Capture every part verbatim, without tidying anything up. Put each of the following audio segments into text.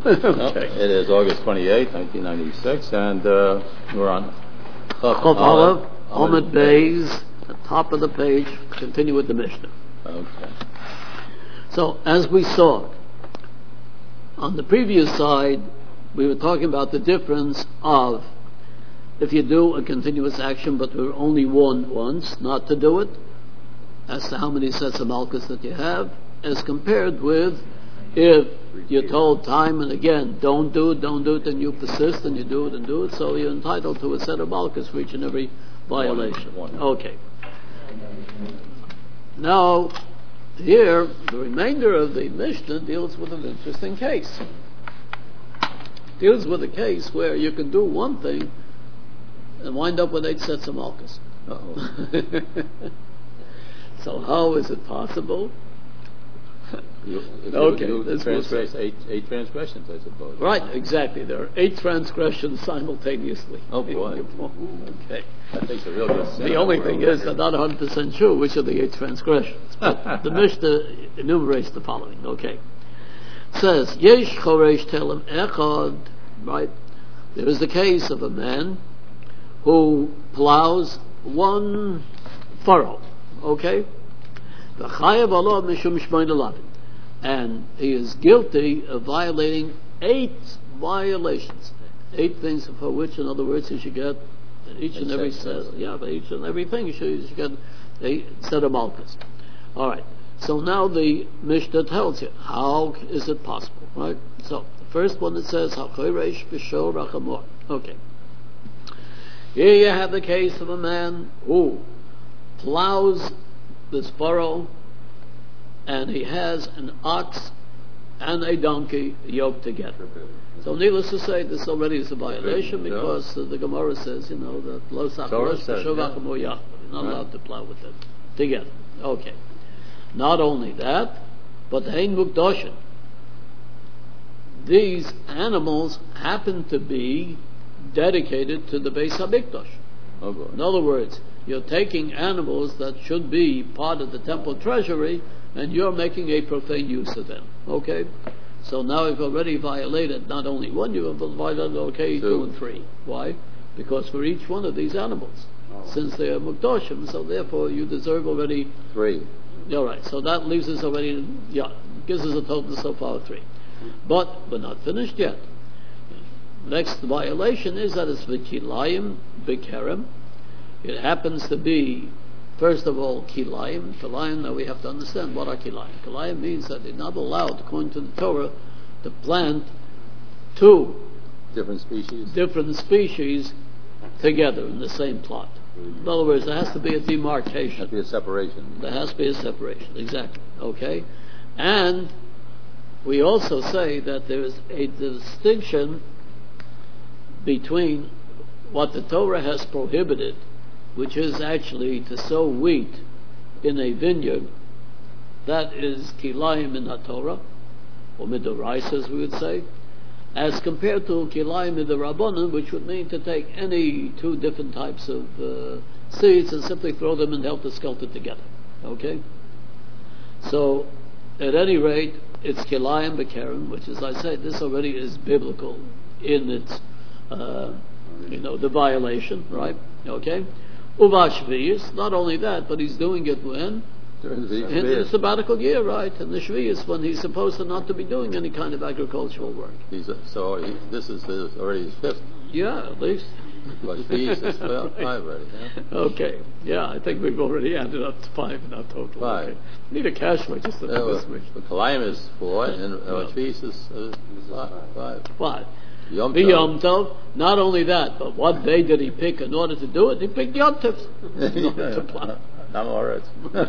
Okay. No, it is August twenty-eighth, nineteen ninety-six, and uh, we're on Chav Aleph, Amud Beis, the top of the page. Continue with the Mishnah. Okay. So, as we saw, on the previous side, we were talking about the difference of if you do a continuous action but we're only warned once not to do it, as to how many sets of malchus that you have, as compared with if you're told time and again, don't do it, don't do it, and you persist and you do it and do it, so you're entitled to a set of malchus for each and every violation. One, one. Okay. Now, here, the remainder of the Mishnah deals with an interesting case. Deals with a case where you can do one thing and wind up with eight sets of malchus. Uh-oh. So how is it possible? You, if Okay, you, you this transgress eight, eight transgressions, I suppose. Right, exactly. There are eight transgressions simultaneously. Oh, boy. Okay. That takes a real good sin. The only thing is they're not one hundred percent sure which are the eight transgressions. But the Mishnah enumerates the following. Okay. It says, Yesh choresh telem echad, right? There is the case of a man who plows one furrow. Okay? And he is guilty of violating eight violations. Eight things for which, in other words, he should get each and every set. Yeah, but each and everything he should, he should get a set of malchus. All right. So now the Mishnah tells you how is it possible, right? So the first one it says hachoresh b'shor rachamor. Okay. Here you have the case of a man who plows this furrow, and he has an ox and a donkey yoked together. So needless to say, this already is a violation because uh, the Gemara says, you know, that lo sacharosh b'shovach you're not allowed to plow with them together. Okay. Not only that, but hein mukdoshin. These animals happen to be dedicated to the Beis HaMikdash. Oh, in other words, you're taking animals that should be part of the temple treasury and you're making a profane use of them. Okay? So now you've already violated not only one, you have violated, okay, two, two and three. Why? Because for each one of these animals, oh. since they are mukdoshim, so therefore you deserve already three. All right, so that leaves us already, yeah, gives us a total so far of three. But we're not finished yet. Next violation is that it's v'kilayim b'kerem. It happens to be, first of all, kilayim. Kilayim, now we have to understand what are kilayim. Kilayim means that they're not allowed, according to the Torah, to plant two different species different species together in the same plot. In other words, there has to be a demarcation. There has to be a separation. There has to be a separation, exactly. Okay? And we also say that there is a distinction between what the Torah has prohibited, which is actually to sow wheat in a vineyard. That is kilayim in the Torah, or midoraisa as we would say, as compared to kilayim in the Rabbanan, which would mean to take any two different types of uh, seeds and simply throw them in helter-skelter together. Okay? So, at any rate, it's kilayim b'kerem, which, as I said, this already is biblical in its, uh, you know, the violation, right? Okay? Uva Shviyas, not only that, but he's doing it when? During the in the sabbatical year, right? And the Shviyas, when he's supposed to not to be doing any kind of agricultural work. He's a, so he, this is his, already his fifth. Yeah, at least. But Shviyas is five already, yeah? Okay, yeah, I think we've already added up to five in our total. Five. Okay. Need a cash register for Uh, this week. the Kalayim is four, and uh, No. Shviyas is uh, five. five. Five. Yom The Tov. Yom Tov, not only that, but what day did he pick in order to do it? He picked Yom Tov. to plow. Namoretz.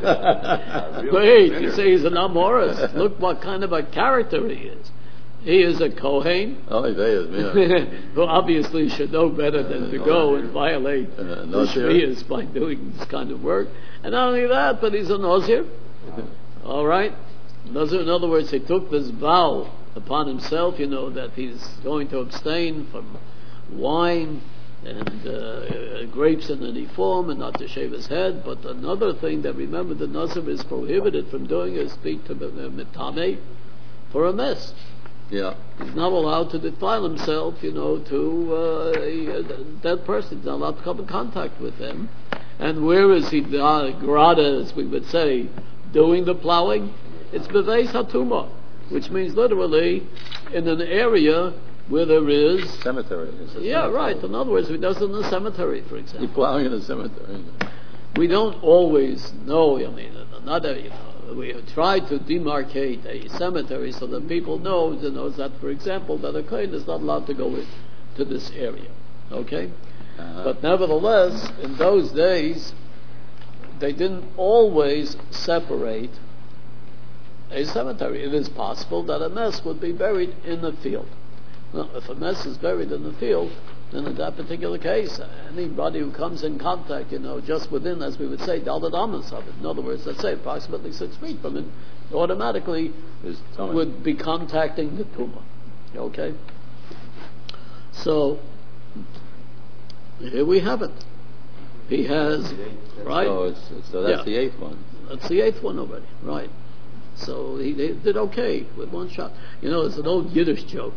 Wait, you say he's an Amoris. Look what kind of a character he is. He is a Kohen, Only they is me. who obviously should know better than to go and violate Uh, the Nazir. Shviyas by doing this kind of work. And not only that, but he's a Nazir. All right? Nazir, in other words, he took this vow upon himself, you know, that he's going to abstain from wine and uh, grapes in any form, and not to shave his head. But another thing that, remember, the Nazir is prohibited from doing is speak to the mitame for a mess. Yeah. He's not allowed to defile himself, you know, to uh, a, a dead person. He's not allowed to come in contact with them. And where is he, uh, grada, as we would say, doing the plowing? It's beveis hatuma, which means literally in an area where there is cemetery. It's a yeah, cemetery. right. In other words, he does it in a cemetery, for example. He's plowing in a cemetery. We don't always know. I mean, not a, you know, we try to demarcate a cemetery so that people know, you know, that, for example, that a kohen is not allowed to go in to this area. Okay. Uh-huh. But nevertheless, in those days, they didn't always separate a cemetery. It is possible that a mess would be buried in the field. Now, if a mess is buried in the field, then in that particular case, anybody who comes in contact, you know, just within, as we would say, daled amas of it, in other words, let's say approximately six feet from it, automatically would be contacting the tumah. Okay? So, here we have it. He has, right? So, it's, so that's Yeah. the eighth one. That's the eighth one already, right? So he they did okay with one shot. You know, it's an old Yiddish joke.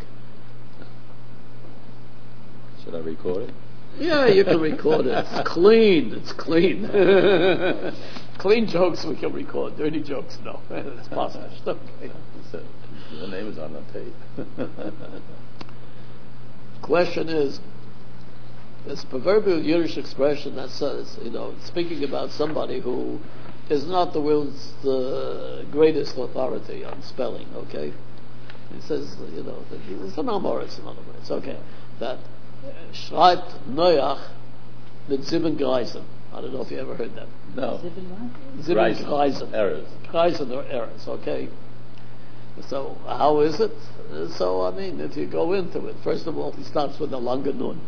Should I record it? Yeah, you can record it. It's clean. It's clean. Clean jokes we can record. Dirty jokes, no. It's possible. Okay. So, the name is on the tape. Question is, this proverbial Yiddish expression that says, you know, speaking about somebody who is not the world's uh, greatest authority on spelling, okay? He says, you know, that it's an amoritz, in other words, okay, that uh, schreibt Noach mit sieben Greisen. I don't know if you ever heard that. No. Sieben Greisen. Errors. Greisen or errors, okay? So, how is it? Uh, So, I mean, if you go into it, first of all, he starts with the lange nun.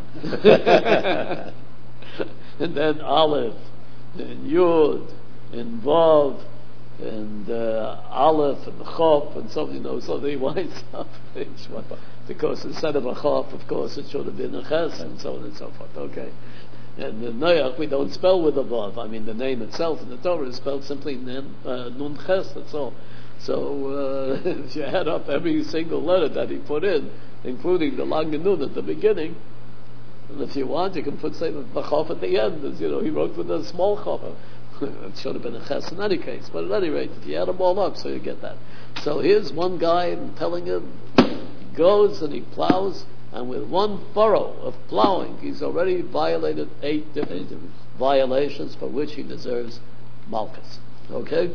And then Aleph, and Yud, and Vav, and uh, Aleph, and Chop, and so, you know, so they winds up each one. Because instead of a Chop, of course, it should have been a Ches, and so on and so forth, okay? And the Noach, we don't spell with a Vav. I mean, the name itself in the Torah is spelled simply Nun, uh, nun Ches, that's all. So, uh, if you add up every single letter that he put in, including the lange nun at the beginning, and if you want, you can put, say, the chaf at the end, as you know, he wrote with a small chaf. It should have been a ches in any case, but at any rate, if you add them all up, so you get that. So here's one guy telling him, he goes and he plows, and with one furrow of plowing, he's already violated eight different violations for which he deserves malchus. Okay?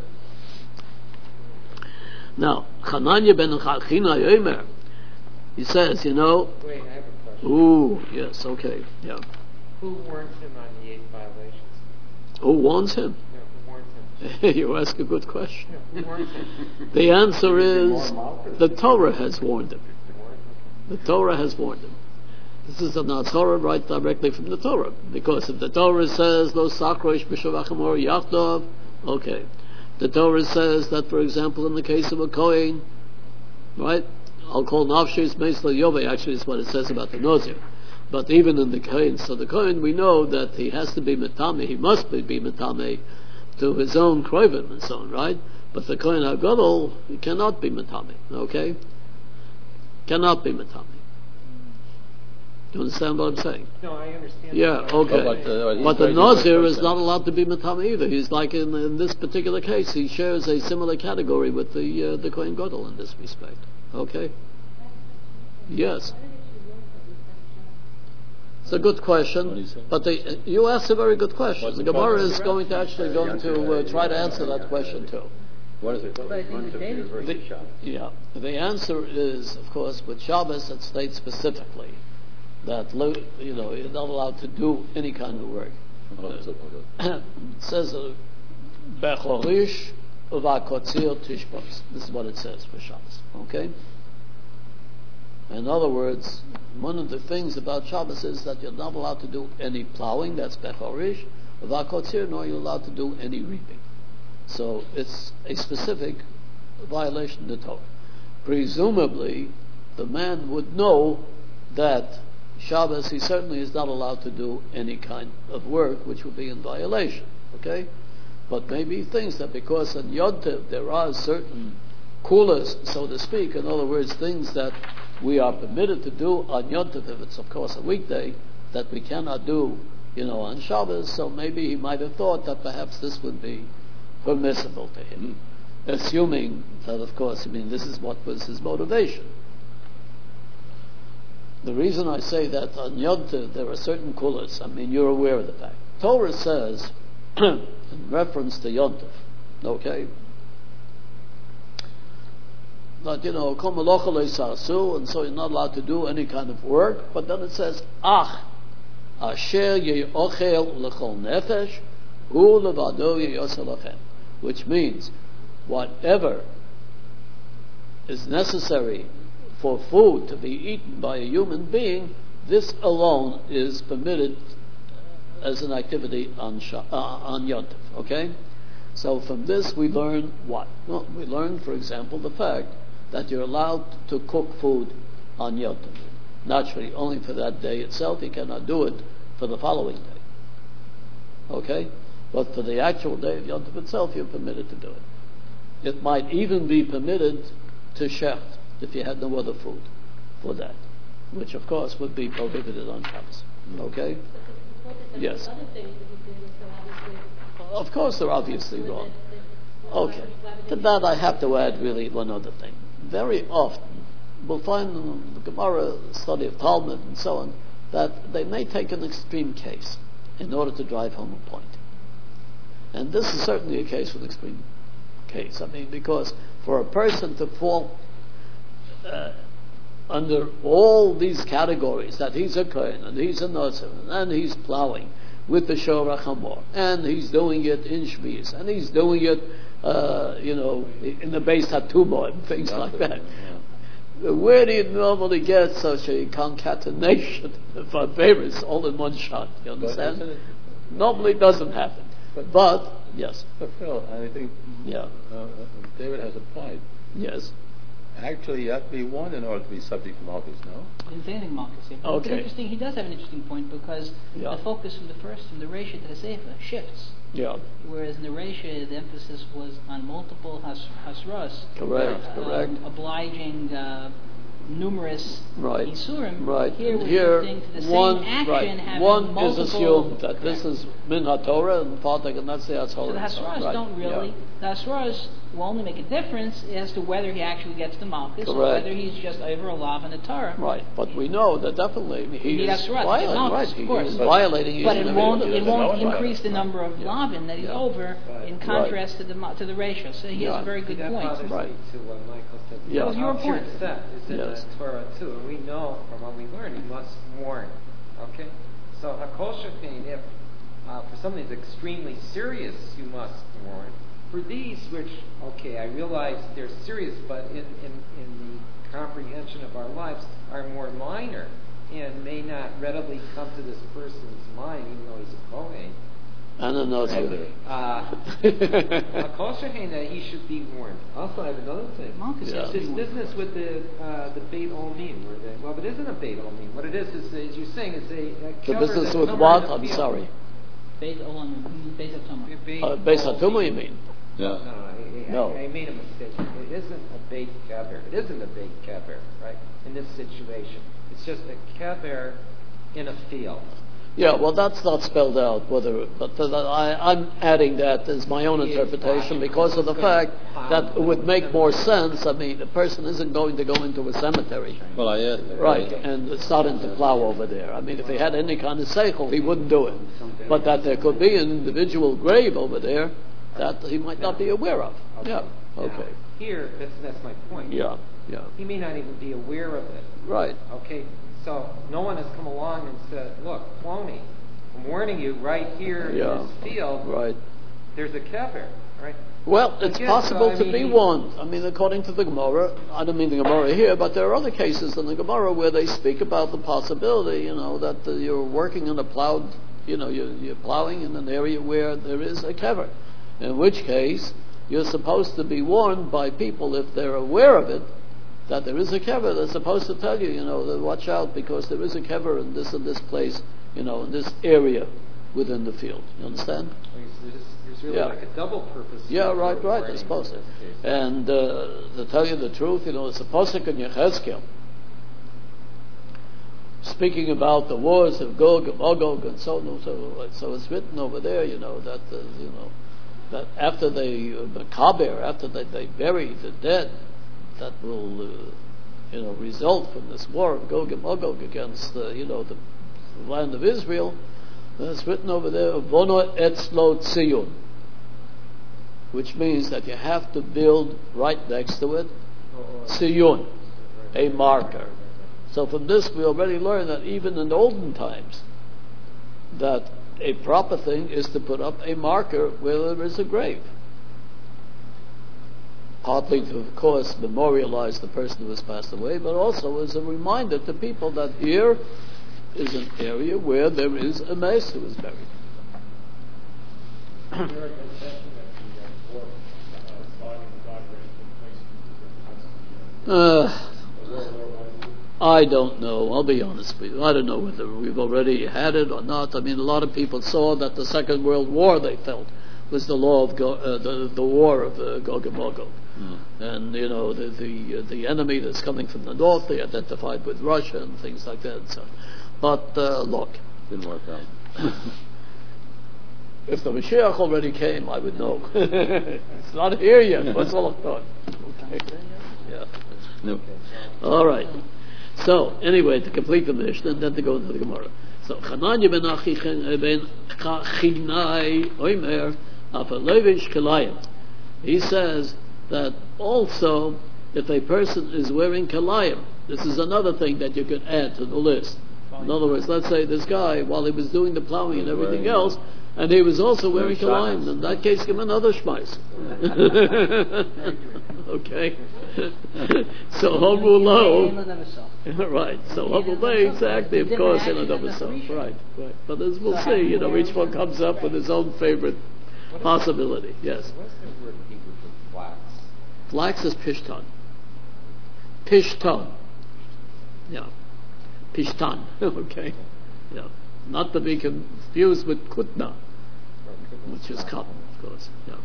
Now, Hananya ben Chachina Yomer, he says, you know, Wait, I have a question. ooh, yes, okay, yeah. Who warns him on the eight violations? Who warns him? No, who warns him? You ask a good question. No, who warns him? The answer is, the Torah has warned him. The Torah has warned him. This is a Torah right directly from the Torah. Because if the Torah says, Lo sakrosh b'shavachimor yachdov, okay. The Torah says that, for example, in the case of a Kohen, right, I'll call Nafshis Meisla Yove, actually is what it says about the Nazir. But even in the Kohen, so the Kohen, we know that he has to be Metame, he must be, be Metame to his own Kroivim and so on, right? But the Kohen HaGadol, he cannot be Metame, okay? Cannot be Metame. Do you understand what I'm saying? No, I understand. Yeah, that. okay. Oh, but, uh, he's But the very Nazir different is from not them. allowed to be Matame either. He's like in, in this particular case, he shares a similar category with the uh, the Kohen Gadol in this respect. Okay? Yes. It's a good What do you question, say? but the, you asked a very good question. What's The the Gemara question? is going to actually going to uh, try to answer that question too. What is it? The, yeah, the answer is, of course, with Shabbos it states specifically that lo- you know you're not allowed to do any kind of work. It says Bechorish uvakotzir tishbos. This is what it says for Shabbos. Okay. In other words, one of the things about Shabbos is that you're not allowed to do any plowing. That's Bechorish uvakotzir, nor you're allowed to do any reaping. So it's a specific violation of the Torah. Presumably, the man would know that Shabbos, he certainly is not allowed to do any kind of work which would be in violation. Okay? But maybe he thinks that because on Yom Tov there are certain coolers, so to speak. In other words, things that we are permitted to do on Yom Tov, if it's of course a weekday, that we cannot do, you know, on Shabbos. So maybe he might have thought that perhaps this would be permissible to him, mm-hmm. assuming that, of course, I mean, this is what was his motivation. The reason I say that on Yom Tov there are certain kulas, I mean, you're aware of the fact. Torah says, in reference to Yom Tov, okay, that, you know, Kol Melacha Lo Yisarsu, and so you're not allowed to do any kind of work, but then it says, Ach, Asher Ye'ochel L'chol Nefesh, Hu Levado Ye'oseh Lachem, which means, whatever is necessary for food to be eaten by a human being, this alone is permitted as an activity on Sh- uh, on Yom Tov, okay? So from this we learn what? Well, we learn, for example, the fact that you're allowed to cook food on Yom Tov. Naturally, only for that day itself. You cannot do it for the following day. Okay? But for the actual day of Yom Tov itself, you're permitted to do it. It might even be permitted to shecht if you had no other food for that, which of course would be prohibited on Shabbos. Okay? Yes. Of course they're obviously wrong. Okay. To that I have to add really one other thing. Very often we'll find in the Gemara study of Talmud and so on that they may take an extreme case in order to drive home a point. And this is certainly a case with extreme case. I mean, because for a person to fall uh, under all these categories, that he's a Kohen and he's a Nazir and he's plowing with the Shorach Hamor, and he's doing it in Shvius, and he's doing it, uh, you know, in the Beis HaTumah and things like that. Yeah. Where do you normally get such a concatenation of favorites all in one shot? You understand? It, normally it doesn't happen. But, but yes. But Phil, I think yeah. uh, David has a point. Yes. Actually, you have to be one in order to be subject to Malchus, no? I didn't say anything Malchus here. But okay. It's interesting. He does have an interesting point because yeah. the focus from the first, from the Reisha to the Sefer, shifts. Yeah. Whereas in the Reisha, the emphasis was on multiple has, hasras. Correct. Uh, correct. Obliging uh, numerous right. isurim. Right. Here we're Here, shifting to the one, same action right. having one multiple. is assumed that correct. this is min haTorah and Patak, and that's the Hatorah. So the hasras right. don't really. Yeah. The hasras will only make a difference as to whether he actually gets the Malchus or whether he's just over a lav and a Torah. Right, but we know that definitely he Indeed, is right. violating. Malchus, Right, he of course. is violating. But it won't. It won't no increase the number of yeah. lavin that he's yeah. over right. in contrast right. to the to the ratio. So he yeah. has a very good that point. bothers right. me to what Michael said. Yeah. That was your Our point. set is in yes. the Torah too, and we know from what we learned, you must warn. Okay, so hakol shekain, if uh, for something that's extremely serious, you must warn. For these, which okay, I realize they're serious, but in, in, in the comprehension of our lives, are more minor and may not readily come to this person's mind, even though he's a Kohen. And another. Uh, hakol shekain, that he should be warned. Also, I have another thing. Malchus yeah. has This to be business warned. with the uh, the Beit Olmin, where they, well, it isn't a Beit Olmin. What it is is, as you're saying, it's a, a The business that's with somewhere what? in the I'm field. sorry. Beit Olam, Beit Hatomah. Beit Uh, Beis Olmin. HaTumah, you mean? Yeah. No, I, I, No. I, I made a mistake. It isn't a Beit Kever. It isn't a Beit Kever, right? In this situation, it's just a Kever in a field. Yeah, well, that's not spelled out. Whether, but uh, I, I'm adding that as my own interpretation because of the fact that it would make more sense. I mean, a person isn't going to go into a cemetery, Well, I asked. right, and starting to plow over there. I mean, if he had any kind of seichel, he wouldn't do it. But that there could be an individual grave over there that he might not be aware of. Okay. Yeah. Now, Okay. here, that's, that's my point. Yeah. Yeah. He may not even be aware of it. Right. Okay, so no one has come along and said, look, Plony, I'm warning you right here Yeah. in this field, Right. there's a kever, right? Well, it's Again, possible so, I to mean, be he- warned. I mean, according to the Gemara, I don't mean the Gemara here, but there are other cases in the Gemara where they speak about the possibility, you know, that uh, you're working in a plowed, you know, you're, you're plowing in an area where there is a kever. In which case, you're supposed to be warned by people, if they're aware of it, that there is a kever. They're supposed to tell you, you know, that watch out because there is a kever in this and this place, you know, in this area within the field. You understand? You're, you're There's really Yeah. like a double purpose. Yeah, for right, right, warning it's in supposed to. this case. And uh, to tell you the truth, you know, it's a posuk in Yechezkel, speaking about the wars of Gog and Magog and so on and so on. So it's written over there, you know, that, uh, you know, that after they, uh, Makaber, after they, they bury the dead, that will, uh, you know, result from this war of Gog and Magog against, uh, you know, the, the land of Israel. And it's written over there, Vono Etzlo Tziyun, which means that you have to build right next to it, Tziyun, a marker. So from this we already learn that even in olden times, that a proper thing is to put up a marker where there is a grave. Partly to, of course, memorialize the person who has passed away, but also as a reminder to people that here is an area where there is a mace who is buried. uh, I don't know. I'll be honest with you. I don't know whether we've already had it or not. I mean, a lot of people saw that the Second World War, they felt, was the law of Go, uh, the the war of uh, Gog and Magog, mm. and you know the the uh, the enemy that's coming from the north, they identified with Russia and things like that. And so, but uh, look, didn't work out. If the Mashiach already came, I would know. It's not here yet. What's all thought? Okay. Yeah. No. All right. So, anyway, to complete the Mishnah, and then to go into the Gemara. So, Chananya ben Achi ben Chinai Oimer Afalevish Kalayim. He says that also, if a person is wearing Kalayim, this is another thing that you could add to the list. In other words, let's say this guy, while he was doing the plowing and everything else, and he was also wearing Kalayim, in that case, give him another shmais. Okay. So Homulo, right? So Homulo, exactly, of course, in and of itself, right? Right. But as we'll see, you know, each one comes up with his own favorite possibility. Yes. What's the word in Hebrew for flax? Flax is pishtan. Pishtan. Yeah. Pishtan. Okay. Yeah. Not to be confused with kutna, which is cotton, of course. Yeah.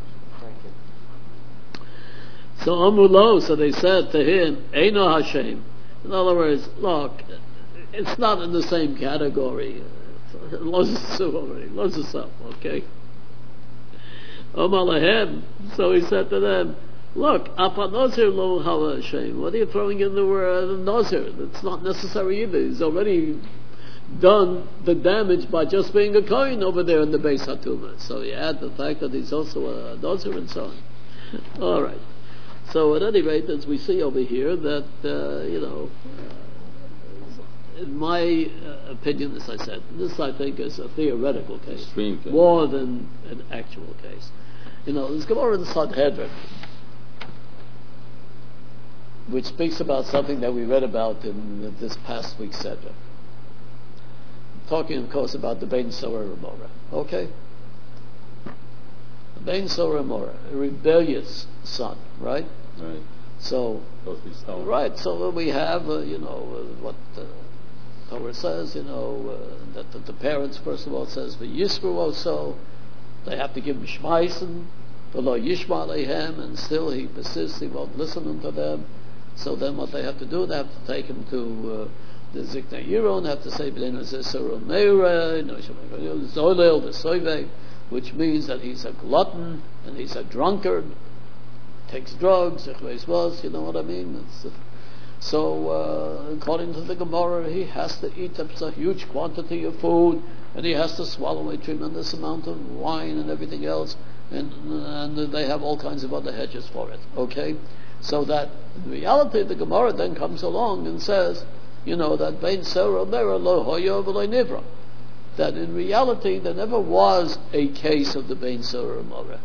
So Amulo, so they said to him, Eino Hashem. In other words, look, it's not in the same category. Loves us already. Loves us up, okay? Omalahem. So he said to them, look, Apa Nazir lo Hava Hashem. What are you throwing in the word Nazir? It's not necessary either. He's already done the damage by just being a kohen over there in the Beis HaTumah. So you add the fact that he's also a Nazir and so on. All right. So at any rate, as we see over here, that, uh, you know, uh, in my uh, opinion, as I said, this I think is a theoretical case, Extreme case. more than an actual case. You know, there's Gemara in Sanhedrin, which speaks about something that we read about in this past week's Sedra. Talking, of course, about the Bein Sorah Remora. Okay? The Bein Sorah Remora, a rebellious son, right? Right. So, Supposed to be stoned. right, so we have, uh, you know, uh, what the Torah says, you know, uh, that the, the parents, first of all, says, V'yisru also, they have to give him shmaisen, v'lo yishma alehem, and still he persists, he won't listen unto them. So then what they have to do, they have to take him to uh, the Ziknei Yiron, have to say, B'nei Zisero Meira, Zolel, the Soivei, which means that he's a glutton, and he's a drunkard, takes drugs, you know what I mean? It's, uh, so, uh, according to the Gemara, he has to eat a huge quantity of food, and he has to swallow a tremendous amount of wine and everything else, and, and they have all kinds of other hedges for it, okay? So that, in reality, the Gemara then comes along and says, you know, that Bein Sorah Mera lo hoyo v'lo nivra, that in reality there never was a case of the Bein Sorah Mera.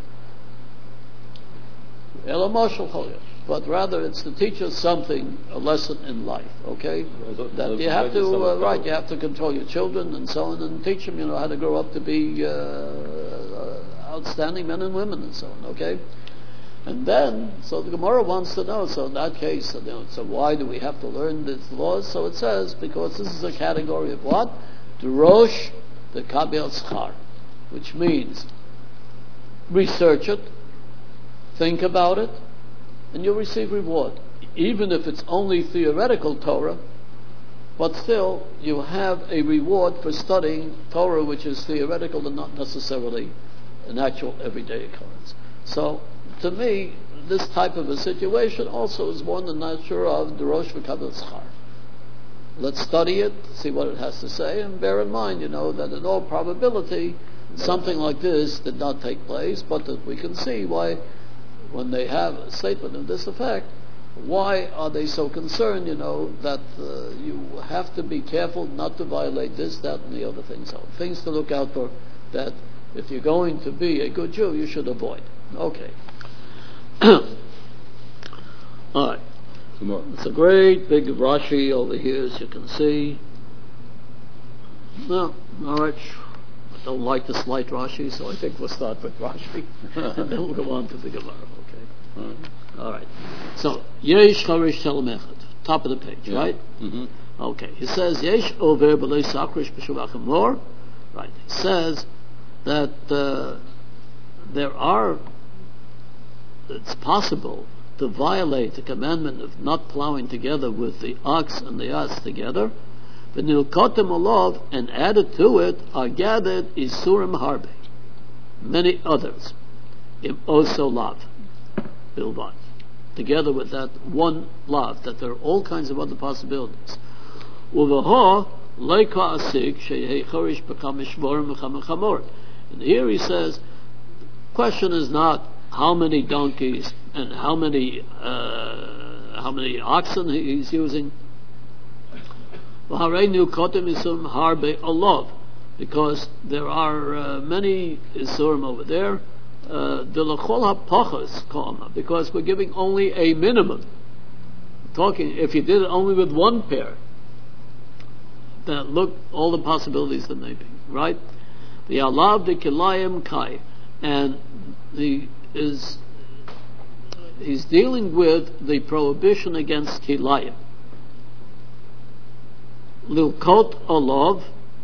But rather it's to teach us something, a lesson in life, okay? That you have to, uh, right, you have to control your children and so on, and teach them, you know, how to grow up to be uh, uh, outstanding men and women and so on, okay? And then, so the Gemara wants to know, so in that case, you know, so why do we have to learn these laws? So it says, because this is a category of what? Drosh the Kabel Schar, which means research it, think about it, and you'll receive reward. Even if it's only theoretical Torah, but still you have a reward for studying Torah which is theoretical and not necessarily an actual everyday occurrence. So, to me, this type of a situation also is more in the nature of the Rosh V'Kabel Schar. Let's study it, see what it has to say, and bear in mind, you know, that in all probability, something like this did not take place, but that we can see why, when they have a statement of this effect, why are they so concerned, you know, that uh, you have to be careful not to violate this, that, and the other things. So, things to look out for that if you're going to be a good Jew, you should avoid. Okay. All right. It's a great big Rashi over here, as you can see. No, all right. I don't like the slight Rashi, so I think we'll start with Rashi, and then we'll go on to the Gemara. Okay. All right. All right. So, Yesh Charish Telemechet, top of the page, yeah. Right? Mm-hmm. Okay. He says Yesh Over B'Lei Sakrish B'Shuvach Mor. Right. He says that uh, there are. It's possible to violate the commandment of not plowing together with the ox and the ass together, but nilkotem olav, and added to it are gathered isurim harbe, many others, im oso lav, bilvad, together with that one lav, that there are all kinds of other possibilities. Uvaho leika asik sheyei chorish b'cham shvorim b'cham chamor. And here he says, question is not how many donkeys and how many uh, how many oxen he's using. Because there are uh, many isurim over there. Uh, because we're giving only a minimum. Talking, if you did it only with one pair, then look all the possibilities that may be, right? The alav de kilayim kai, and the is he's dealing with the prohibition against kilayim. Lilkot olav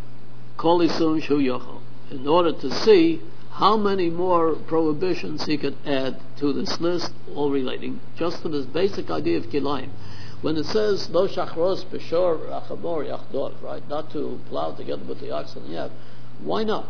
kolisun shu yochel, in order to see how many more prohibitions he could add to this list, all relating just to this basic idea of kilayim. When it says lo shachros b'shor achamor yachdov, right, not to plow together with the oxen, yeah, why not?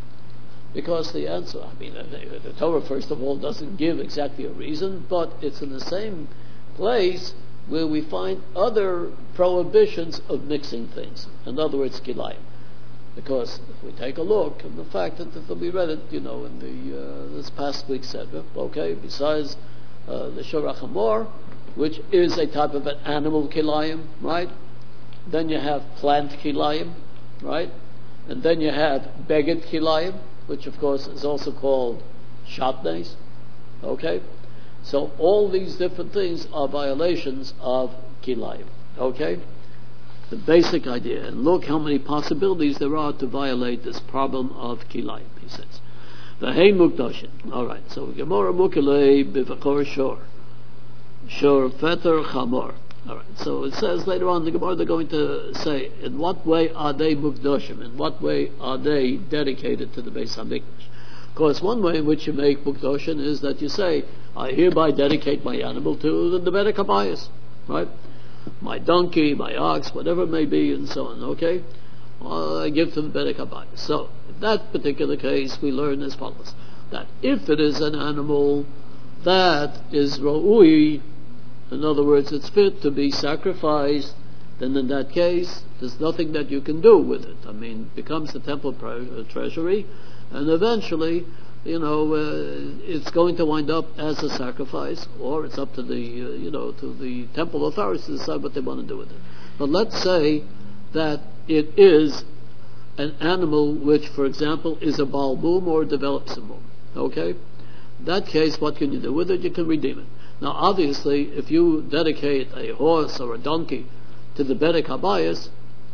Because the answer, I mean, the, the Torah, first of all, doesn't give exactly a reason, but it's in the same place where we find other prohibitions of mixing things. In other words, kilayim. Because if we take a look at the fact that, that we read it, you know, in the uh, this past week's Sedra, okay, besides uh, the Shor HaChamor, which is a type of an animal kilayim, right? Then you have plant kilayim, right? And then you have beged kilayim, which of course is also called shatnes, okay? So all these different things are violations of kilayim, okay? The basic idea, and look how many possibilities there are to violate this problem of kilayim, he says. V'hei mukdoshin. All right, so Gemara mukalei b'vachor shor. Shor feter chamor. All right, so it says later on in the Gemara they're going to say, in what way are they mukdoshim? In what way are they dedicated to the Beis HaMikdash? Of course, one way in which you make mukdoshin is that you say, I hereby dedicate my animal to the Bedek HaBayis, right? My donkey, my ox, whatever it may be, and so on, okay? Uh, I give to the Bedek HaBayis. So, in that particular case, we learn as follows, that if it is an animal that is ro'ui, in other words, it's fit to be sacrificed, then in that case, there's nothing that you can do with it. I mean, it becomes the temple pre- treasury, and eventually, you know, uh, it's going to wind up as a sacrifice, or it's up to the, uh, you know, to the temple authorities to decide what they want to do with it. But let's say that it is an animal which, for example, is a balbum or develops a mum. Okay? In that case, what can you do with it? You can redeem it. Now, obviously, if you dedicate a horse or a donkey to the Bedek HaBayis,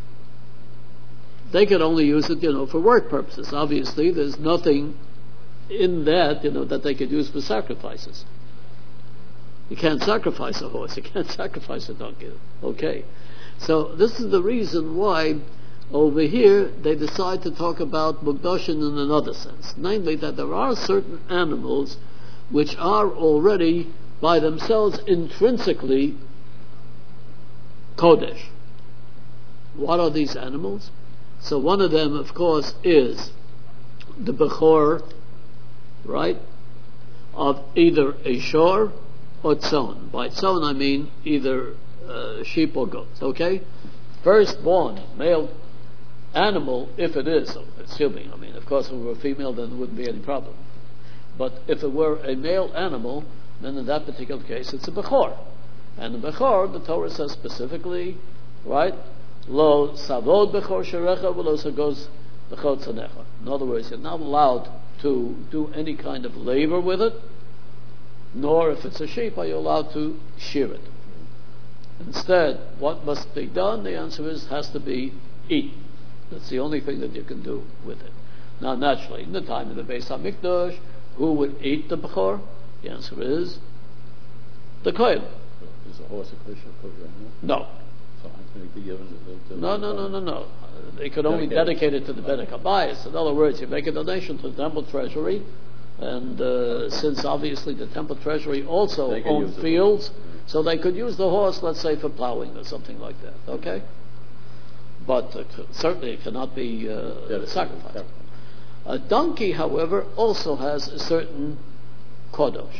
they can only use it, you know, for work purposes. Obviously, there's nothing in that, you know, that they could use for sacrifices. You can't sacrifice a horse. You can't sacrifice a donkey. Okay. So this is the reason why Over here, they decide to talk about Mukdashin in another sense, namely that there are certain animals which are already by themselves intrinsically Kodesh. What are these animals? So one of them, of course, is the Bechor, right, of either a shor or tzon. By tzon I mean either uh, sheep or goats, okay? Firstborn, male animal, if it is, assuming, I mean, of course, if it were a female, then there wouldn't be any problem. But if it were a male animal, then in that particular case, it's a Bechor. And the Bechor, the Torah says specifically, right, Lo savod Bechor sherecha v'lo sagos Bechor tzanecha. In other words, you're not allowed to do any kind of labor with it, nor if it's a sheep are you allowed to shear it. Instead, what must be done? The answer is, has to be eaten. That's the only thing that you can do with it. Now, naturally, in the time of the Beis HaMikdash, who would eat the Bechor? The answer is the Kohen. Is the horse a kosher kosher? No. So I think be given to the... No, no, no, no, no. They could only dedicate it to the Bedek HaBayis. In other words, you make a donation to the temple treasury, and uh, since obviously the temple treasury also owned fields, so they could use the horse, let's say, for plowing or something like that, okay? But uh, certainly it cannot be uh, sacrificed. A donkey, however, also has a certain kodosh.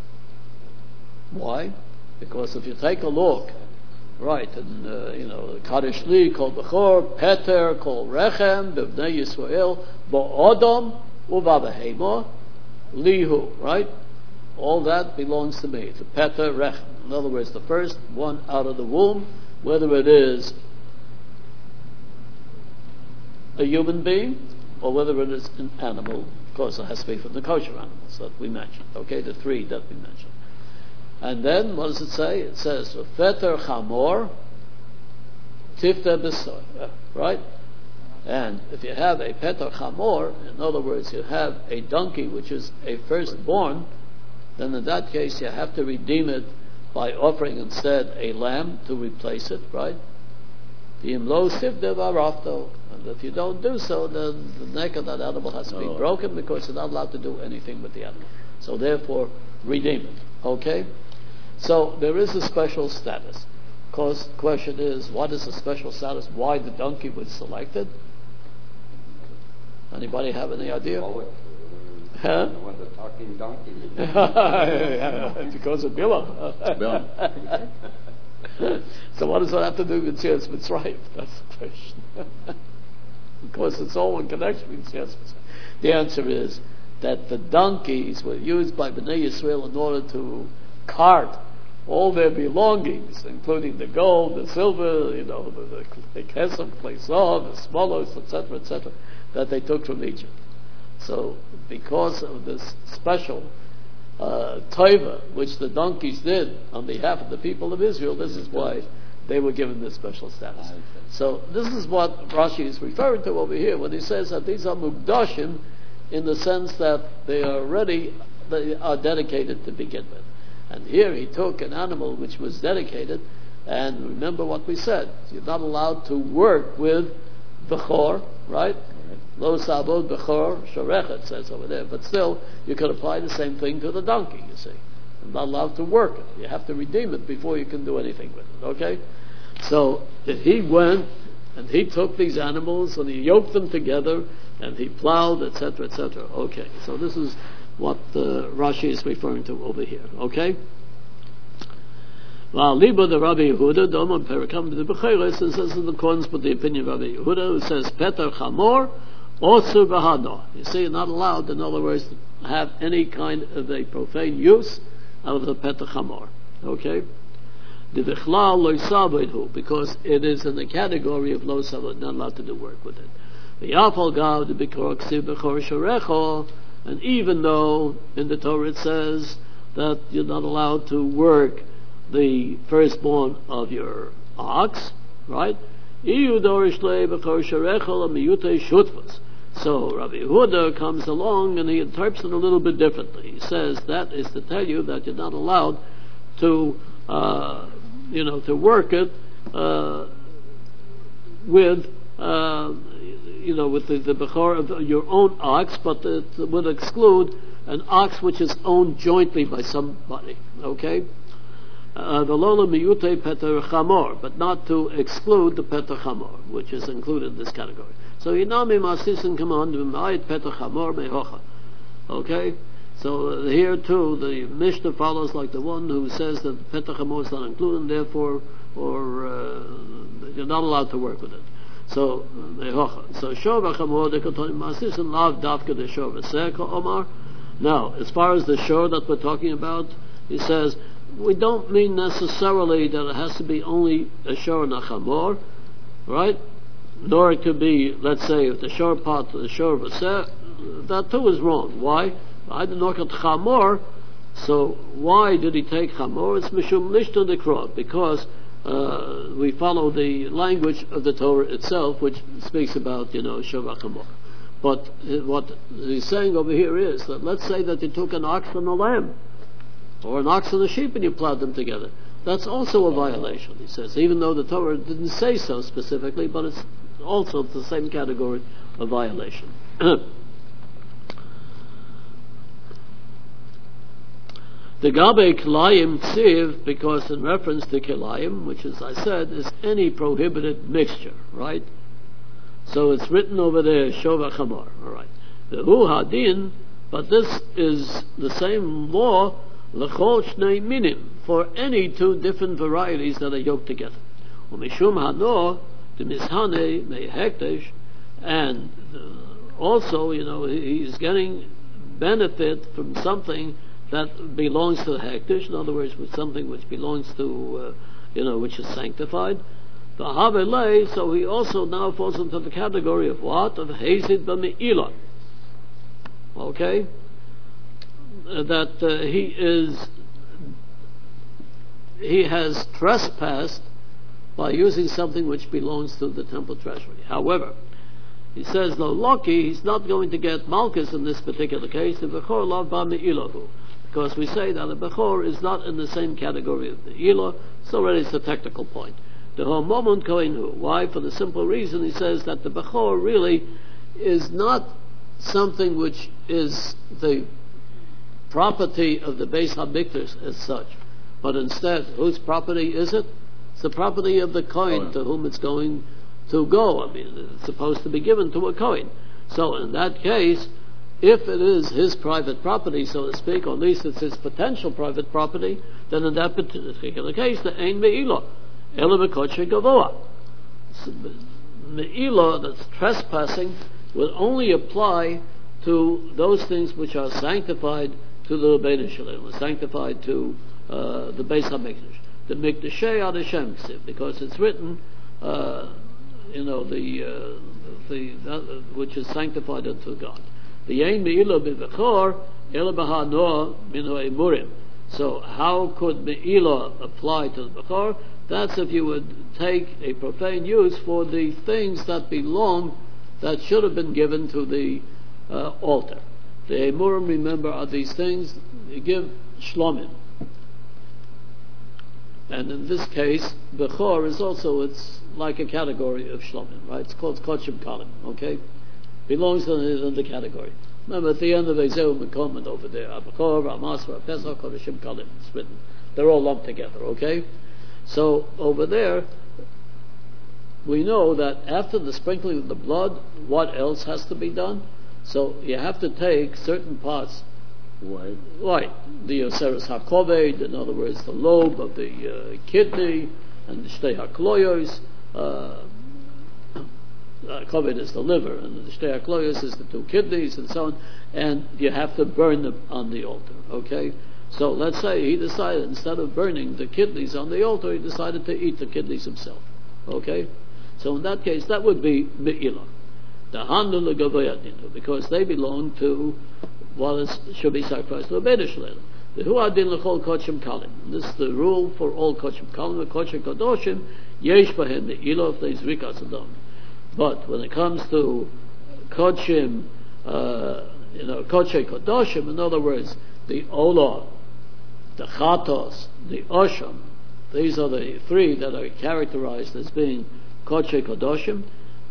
Why? Because if you take a look, right, and uh, you know, Kaddish Li called Bechor, Peter called Rechem, B'bnei Yisrael, Bo'odom, U'v'abehema, Lihu, right? All that belongs to me, to Peter, Rechem. In other words, the first one out of the womb, whether it is a human being or whether it is an animal. Of course, it has to be from the kosher animals that we mentioned, okay, the three that we mentioned. And then, what does it say? It says, Feter Chamor, Tifte Besoy, right? And if you have a Peter Chamor, in other words, you have a donkey which is a firstborn, then in that case you have to redeem it by offering instead a lamb to replace it, right? And if you don't do so, then the neck of that animal has to be oh. broken because you're not allowed to do anything with the animal. So therefore, redeem it. Okay? So there is a special status. Of course, the question is, what is the special status? Why the donkey was selected? Anybody have any idea? Poet. Huh? The one, the talking donkey. It's because of Bilam. So what does that have to do with Yetzias Mitzrayim? That's the question. Of course, it's all in connection with Yetzias Mitzrayim. The answer is that the donkeys were used by Bnei Yisrael in order to cart all their belongings, including the gold, the silver, you know, the, the kesef, klesov, the smolos, et cetera, et cetera, that they took from Egypt. So, because of this special uh, taiva which the donkeys did on behalf of the people of Israel, this is why they were given this special status. So, this is what Rashi is referring to over here when he says that these are mukdashim, in the sense that they are ready, they are dedicated to begin with. And here he took an animal which was dedicated, and remember what we said, you're not allowed to work with Bechor, right? Lo sabod Bechor Sharechet, it says over there, but still, you could apply the same thing to the donkey, you see. You're not allowed to work it. You have to redeem it before you can do anything with it, okay? So, if he went, and he took these animals, and he yoked them together, and he plowed, et cetera, et cetera. Okay, so this is what uh, Rashi is referring to over here. Okay. Well, Liba the Rabbi Yehuda, Domon Perakam the Becheres, and says in accordance with the opinion of Rabbi Yehuda, who says Peter Chamor, Osur Bahado. You see, you're not allowed, in other words, to have any kind of a profane use of the Peter Chamor. Okay. The Vichlal Lo Sabedhu, because it is in the category of Lo Sabed, not allowed to do work with it. The Yafal Gav the Bechor Ksiv Bechor Sharecho. And even though in the Torah it says that you're not allowed to work the firstborn of your ox, right? So Rabbi Yehuda comes along and he interprets it a little bit differently. He says that is to tell you that you're not allowed to, uh, you know, to work it uh, with uh, you know, with the, the Bechor of your own ox, but it would exclude an ox which is owned jointly by somebody, okay? Uh, the Lola Miyute Peter Chamor, but not to exclude the Peter Chamor, which is included in this category. So Yinami Masisin command B'mayit Peter Chamor Mehocha. Okay? So uh, here too, the Mishnah follows like the one who says that Peter Chamor is not included, and therefore, or uh, you're not allowed to work with it. So Mehocha. So Shova Chamor Dekotoni Masisin Lav Davka De Shova Seka Omar. Now, as far as the shore that we're talking about, he says, we don't mean necessarily that it has to be only a shor and a chamor, right? Nor it could be, let's say, if the shor part of the shor of a seh, that too is wrong. Why? I did not get chamor, so why did he take chamor? It's mishum lishta dekra, because uh, we follow the language of the Torah itself, which speaks about, you know, shor chamor. But what he's saying over here is that let's say that you took an ox and a lamb, or an ox and a sheep, and you plowed them together. That's also a violation, he says, even though the Torah didn't say so specifically, but it's also the same category of violation. The Gabe Kilayim Ksiv, because in reference to Kilayim, which as I said, is any prohibited mixture, right? So it's written over there, Shova Chamor, alright. The Hu Hadin, but this is the same law, L'chol Shnei Minim, for any two different varieties that are yoked together. Umishum Hano, the Mishane Mei Hekdesh, and uh, also, you know, he's getting benefit from something that belongs to the Hekdesh, in other words, with something which belongs to, uh, you know, which is sanctified. The Havelei, so he also now falls into the category of what? Of Hazid B'Me'ilah. Okay? Uh, that uh, he is, he has trespassed by using something which belongs to the temple treasury. However, he says, no, lucky, he's not going to get Malchus in this particular case, the Bechor Lav B'Me'ilahu. Because we say that the Bechor is not in the same category of the Ilah, so already it's a technical point. The Homomon Koinu. Why? For the simple reason he says that the Bechor really is not something which is the property of the Beis HaMikdash as such, but instead, whose property is it? It's the property of the Kohen to whom it's going to go. I mean, it's supposed to be given to a Kohen. So in that case, if it is his private property, so to speak, or at least it's his potential private property, then in that particular case, the Ein Me'ilah. Ela B'Kodesh Gavoa. Me'ilah, that's trespassing, will only apply to those things which are sanctified to the Rebbeinu Shalom, sanctified to uh, the Beis HaMikdash. The Mikdashei Ad Hashem Ksiv, because it's written, uh, you know, the, uh, the uh, which is sanctified unto God. The Ein Me'ilah B'Bechor, Ela B'Hanoah Min Ha'emurim. So how could Me'ilah apply to the Bechor? That's if you would take a profane use for the things that belong, that should have been given to the uh, altar. The Emurim, remember, are these things you give Shlomim. And in this case, Bechor is also, it's like a category of Shlomim, right? It's called Kodshim Kalim, okay? Belongs in the category. Remember, at the end of Ezeu Mekomen over there, Bechor, Ramasra, Pesach, Kodshim Kalim, it's written. They're all lumped together, okay? So over there, we know that after the sprinkling of the blood, what else has to be done? So you have to take certain parts, white, white the Yoseres HaKoved, in other words, the lobe of the uh, kidney, and the Shtei HaKloyos. Uh, Koved is the liver, and the Shtei HaKloyos is the two kidneys, and so on. And you have to burn them on the altar. Okay. So let's say he decided, instead of burning the kidneys on the altar, he decided to eat the kidneys himself. Okay? So in that case, that would be Me'ilah. The Handel Gavoyadinu, because they belong to what is, should be sacrificed to a Beit Shalom. The Hu Adin L'chol Kodshim Kalim. This is the rule for all Kodshim Kalim. The Kodshim Kodoshim, Yesh Bahem Me'ilah if there's Rikas Adam. But when it comes to Kodshim, uh, you know, Kodshim Kodoshim, in other words, the Olah, the Chatos, the Osham, these are the three that are characterized as being Kodshei Kodoshim.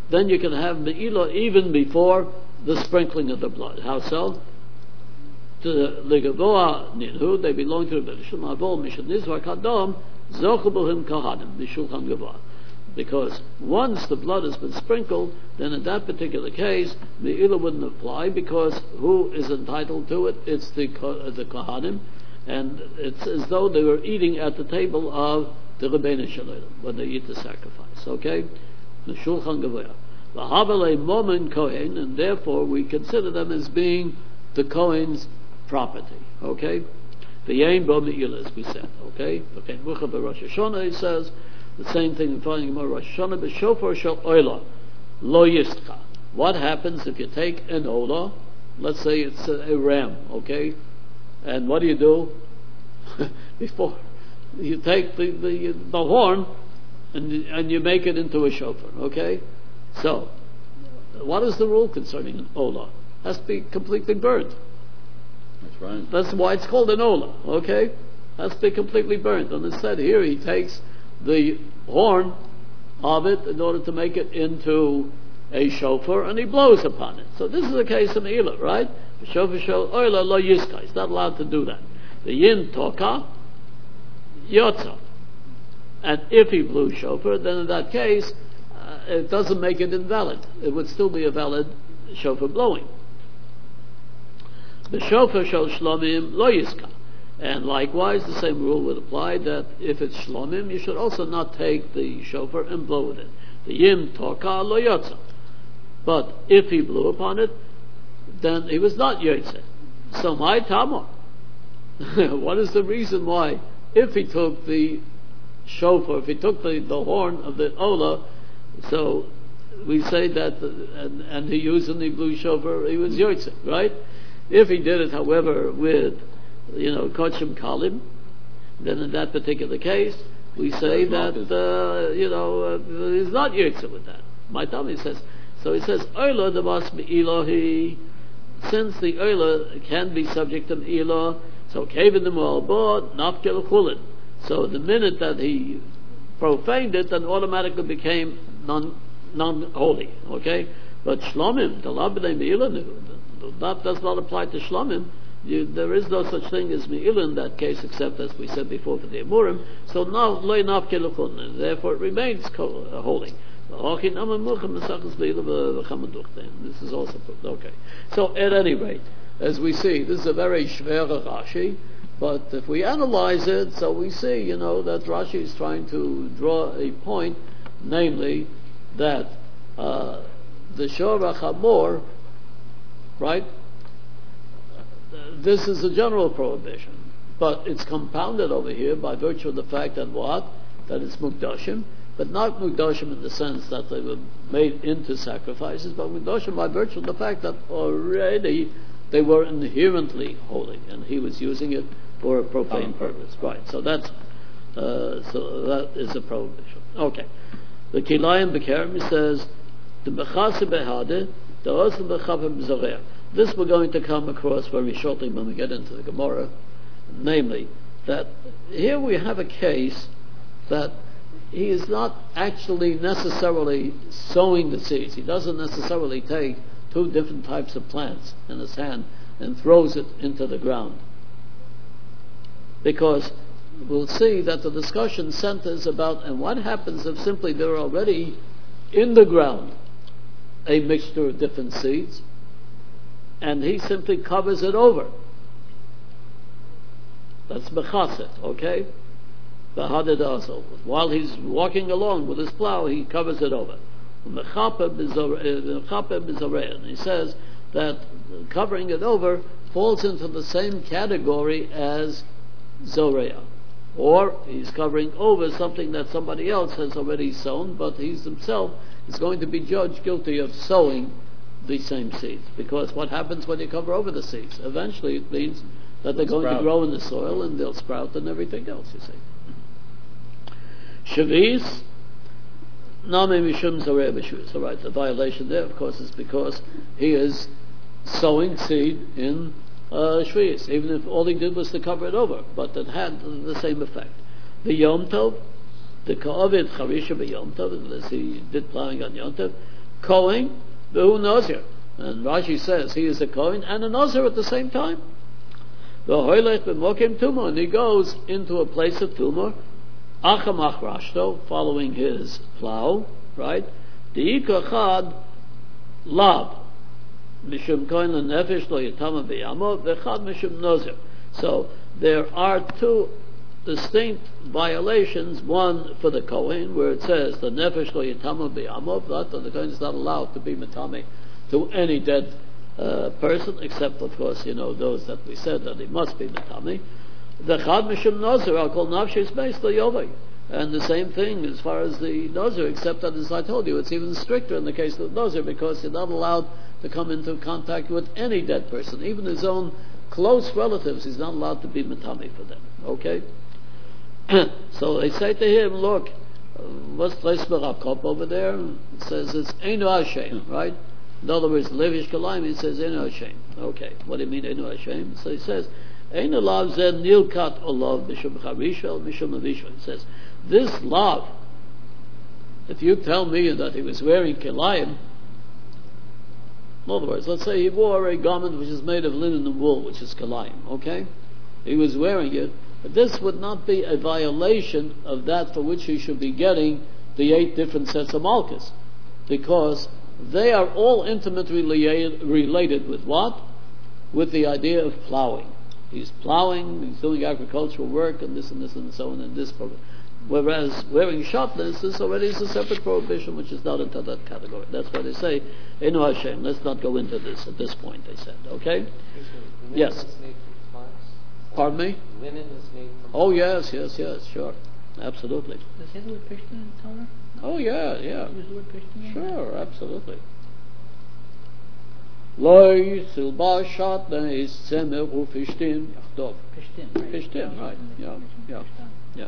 then you can have me'ilah even before the sprinkling of the blood. How so? To the legavoa ninhu, they belong to the Bishul Mavol Mishan Nizvar Kadom, Zochabuhim Kahanim, Bishulchan Gavah. Because once the blood has been sprinkled, then in that particular case, me'ilah wouldn't apply, because who is entitled to it? It's the the Kohanim, and it's as though they were eating at the table of the Rebbeinu Shalom when they eat the sacrifice. Okay, the Shulchan Gavah, v'habalei momen kohen, and therefore we consider them as being the Kohen's property. Okay, v'yein bo me'ilah, as we said. Okay, okay. Mucha b'Rosh Hashanah, he says the same thing in finding more Rosh Hashanah, b'shofar shel oila lo yistcha. What happens if you take an ola? Let's say it's a, a ram. Okay, and what do you do before? You take the, the, the horn and, and you make it into a shofar, okay? So, what is the rule concerning an olah? It has to be completely burnt. That's right. That's why it's called an olah, okay? It has to be completely burnt. And instead here he takes the horn of it in order to make it into a shofar and he blows upon it. So this is a case of me'ilah, right? The shofar shel olah lo yizka. He's not allowed to do that. The yin toka Yotza. And if he blew shofar, then in that case, uh, it doesn't make it invalid. It would still be a valid shofar blowing. The shofar shel shlomim lo yizka. And likewise, the same rule would apply that if it's shlomim, you should also not take the shofar and blow with it. The yim toka lo yotza. But if he blew upon it, then he was not yotze. So my tamar. What is the reason why? If he took the shofar, if he took the, the horn of the olah, so we say that, and, and he used in the blue shofar, he was yotze, right? If he did it, however, with, you know, kochim kalim, then in that particular case, we say that, uh, you know, uh, he's not yotze with that. My Tommy says, so he says, olah devas me'ilahi, since the olah can be subject to me'ilah, so Kevin the Moalbot, Nafkel Chulin. So the minute that he profaned it, then automatically became non non holy. Okay? But Shlomim, the Labdei Me'ilah, that does not apply to Shlomim. You, there is no such thing as Me'ilah in that case, except as we said before for the Amurim. So now Loi Nafkel Chulin, therefore it remains holy. This is also proved. Okay. So at any rate, as we see, this is a very shvera Rashi, but if we analyze it, so we see, you know, that Rashi is trying to draw a point, namely that uh, the Shorah Hamor, right, this is a general prohibition, but it's compounded over here by virtue of the fact that what? That it's Mukdashim, but not Mukdashim in the sense that they were made into sacrifices, but Mukdashim by virtue of the fact that already they were inherently holy, and he was using it for a profane purpose. Right. So that's uh, so that is a prohibition. Okay. The Kilayim Bekerim says the Mechase Behade, the Osam Bechavim Zareh. This we're going to come across very shortly when we get into the Gemara, namely that here we have a case that he is not actually necessarily sowing the seeds. He doesn't necessarily take two different types of plants in his hand and throws it into the ground. Because we'll see that the discussion centers about, and what happens if simply they're already in the ground, a mixture of different seeds, and he simply covers it over. That's mechaset, okay? While he's walking along with his plow, he covers it over. And he says that covering it over falls into the same category as zoreah, or he's covering over something that somebody else has already sown, but he's himself is going to be judged guilty of sowing the same seeds, because what happens when you cover over the seeds? Eventually it means that they're going to grow in the soil and they'll sprout and everything else, you see. Shavis Name Mishum Zareh B'Shus. So right, the violation there, of course, is because he is sowing seed in uh, Shvius, even if all he did was to cover it over, but it had the same effect. The Yom Tov, the Ka'avid Charisha B'Yom Tov, as he did plowing on Yom Tov, Kohen, V'hu Nazir. And Rashi says he is a Kohen and a Nazir at the same time. V'hoylech b'mokim tumor, and he goes into a place of tumor, achamach rashto, following his plow, right? De'ika chad lab, mishum kohen l'nefesh lo yitama b'yamo, v'chad mishum nazir. So there are two distinct violations, one for the Kohen, where it says the nefesh lo yitama b'yamo, that the Kohen is not allowed to be matame to any dead uh, person, except of course, you know, those that we said that he must be matame. The chad mishum nazir, I'll call nafshis based on yovei. And the same thing as far as the nazir, except that, as I told you, it's even stricter in the case of the nazir, because you're not allowed to come into contact with any dead person, even his own close relatives. He's not allowed to be matame for them. Okay. So they say to him, look, uh, what's place Barakop over there? It says it's Einu Hashem, right? In other words, Levish Kalayim, he says Einu Hashem. Okay, what do you mean Einu Hashem? So he says, Einu Lav Zed Nilkat Olav Mishum Charishel Mishum Avisha. He says, this Lav, if you tell me that he was wearing Kalayim, in other words, let's say he wore a garment which is made of linen and wool, which is Kalayim, okay? He was wearing it. This would not be a violation of that for which he should be getting the eight different sets of malchus, because they are all intimately related with what? With the idea of plowing. He's plowing, he's doing agricultural work, and this and this and so on, and this program. Whereas wearing sharpness, this already is a separate prohibition, which is not into that category. That's why they say, Einu Hashem. Let's not go into this at this point, they said. Okay? Yes. Pardon me? Linen is made from Oh, yes, yes, yes, sure. Absolutely. Does he have the word Pishtim in the Torah? Oh, yeah, yeah. Use the word Pishtim? Sure, absolutely. Loi silba shatnei semer ufishtim yachdov. Pishtim, right? Pishtim, right. Yeah, yeah, yeah.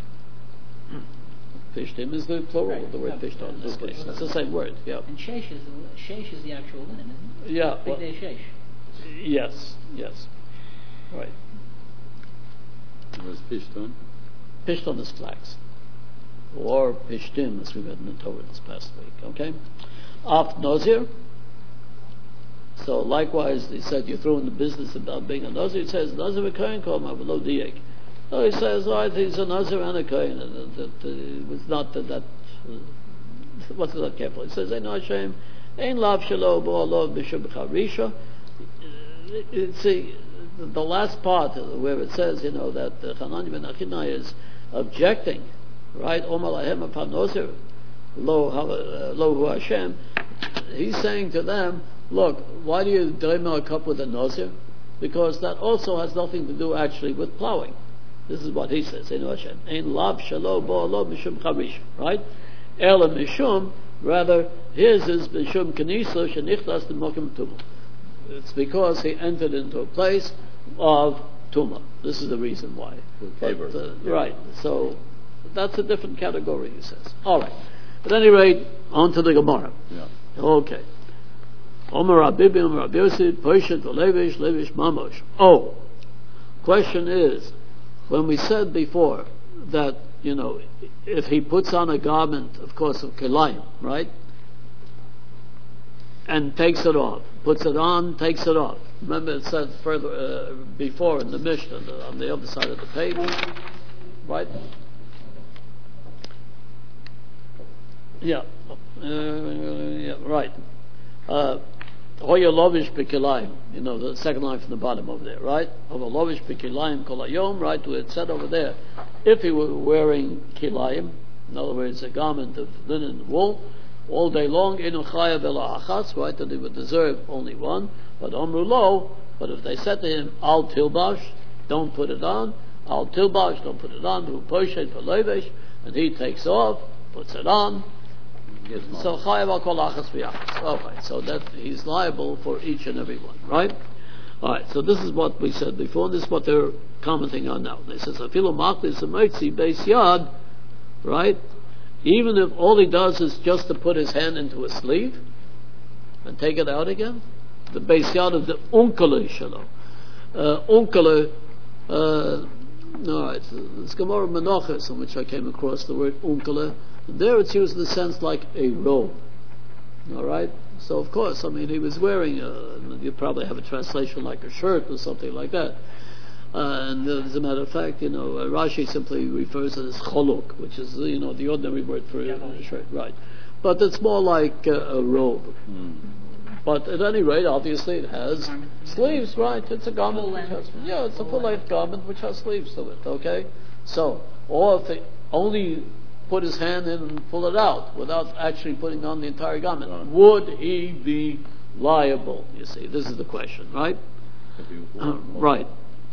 Pishtim is the plural Right. of the word Yeah. pishtim in this case. It's the same word, yeah. And shesh is the, shesh is the actual linen, isn't it? Yeah. Big Well, day shesh. yes, yes. Right. Where's Pishton? Pishtim is flax. Or pishtim, as we read in the Torah this past week, okay? Af Nazir. So likewise, he said you throw in the business about being a Nazir. It says, Nazir v'kohen kol ma'avelo diek. So he says, all right, he's a Nazir and a Kohen. And that uh, it was not that, that uh, what's that careful? He says, Einu Hashem, ein lav shelo bo alav b'shum charisha. See, the last part where it says, you know, that uh, Hanani ben Achinai is objecting, right? Omar lahem apan Nazir, lo uh, lo hu Hashem. He's saying to them, look, why do you drain a cup with a Nazir? Because that also has nothing to do actually with plowing. This is what he says, Einu Hashem. Ein lav shelo bo alav b'shum charisha, right? Ela mishum, rather, his is b'shum kanisa shenichtas d'mokim tumah. It's because he entered into a place of tumah. This is the reason why. But, uh, yeah. Right. So that's a different category, he says. All right. At any rate, on to the Gemara. Yeah. Okay. Omer Abibi, Omer Rabbi Yossi, Poshet v'levish, levish mamosh. Oh, question is, when we said before that, you know, if he puts on a garment, of course, of kelayim, right? And takes it off, puts it on, takes it off. Remember it said further uh, before in the Mishnah uh, on the other side of the page, right? Yeah, uh, yeah, right. Hoya lovish bekilayim. You know the second line from the bottom over there, right? Hoya lovish bekilayim kolayom, right? Where it said over there, if he were wearing kilayim, in other words, a garment of linen and wool, all day long, inu chayav ela achas, right, that he would deserve only one. But amru lo, but if they said to him, al tilbash, don't put it on, al tilbash, don't put it on, who poshet v'levesh, and he takes off, puts it on. So chayav al kol achas v'achas. Okay, so that he's liable for each and every one, right? All right, so this is what we said before. This is what they're commenting on now. They says afilu machlis amitzi beis yad, right? Even if all he does is just to put his hand into a sleeve and take it out again, the beis yad of the unkele shelo, uh, unkele. Uh, all right, it's Gemara Menachos, in which I came across the word unkele. There it's used in the sense like a robe, All right. So of course, I mean, he was wearing a, you probably have a translation like a shirt or something like that. Uh, and as a matter of fact, you know, uh, Rashi simply refers to it as choluk, which is, you know, the ordinary word for a shirt, right? But it's more like uh, a robe. Mm. But at any rate, obviously, it has sleeves, right? It's a garment. Which has, yeah, it's a full-length garment which has sleeves to it. Okay. So, or if they only put his hand in and pull it out without actually putting on the entire garment, right, would he be liable? You see, this is the question, right? Uh, right.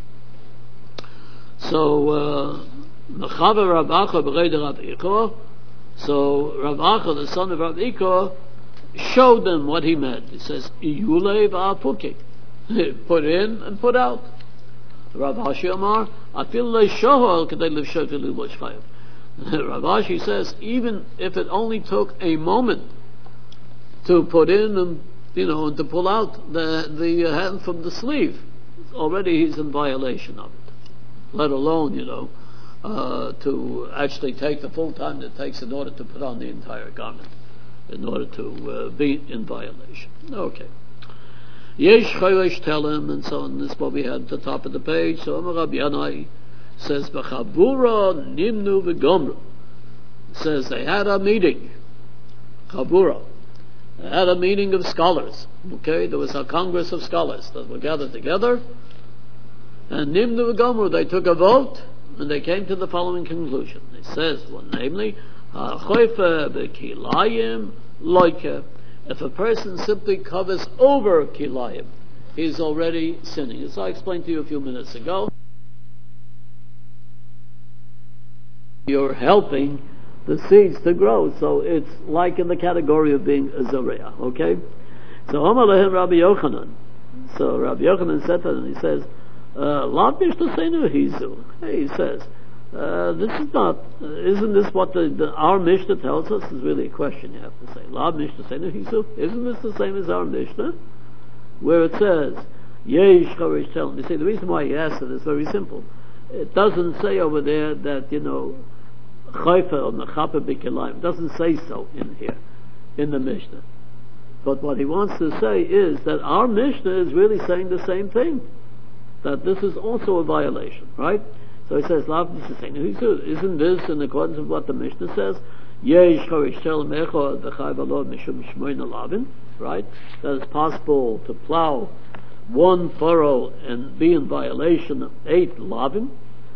So, Mechaber Rav Acha b'Reder Rav Ikor. So Rav Acha, the son of Rav Ikor, showed them what he meant. He says, "Iyulei v'apukik," put in and put out. Rav Ashi Amar, "Afil le'shohol kedei levshot v'libosh chayav." Rav Ashi says, even if it only took a moment to put in and, you know, and to pull out the the hand from the sleeve, already he's in violation of it. Let alone, you know, uh, to actually take the full time that it takes in order to put on the entire garment, in order to uh, be in violation. Okay. Yesh chaylesh telem, and so on. This is what we had at the top of the page. So Amar Rabbi Yanai says, B'chabura nimnu v'gomru. Says they had a meeting. Chabura. They had a meeting of scholars. Okay, there was a congress of scholars that were gathered together. And nimnu v'gomru, they took a vote, and they came to the following conclusion. It says, well, namely, ha'choife b'kilayim loike. If a person simply covers over kilayim, he's already sinning. As I explained to you a few minutes ago, you're helping the seeds to grow, so it's like in the category of being a zoreah. Okay? So Amar lehem Rabbi Yochanan. So Rabbi Yochanan said to them, he says, Lav Mishnah Hizu. Hey, he says, uh, this is not, uh, isn't this what the, the, our Mishnah tells us? Is really a question you have to say. Lav Mishnah Hizu. Isn't this the same as our Mishnah? Where it says, Yesh Chorish Telem. You see, the reason why he asked it is very simple. It doesn't say over there that, you know, Chayfa or Mechaper B'Kilayim. It doesn't say so in here, in the Mishnah. But what he wants to say is that our Mishnah is really saying the same thing. That this is also a violation, right? So he says, isn't this in accordance with what the Mishnah says? Right? That it's possible to plow one furrow and be in violation of eight lavim.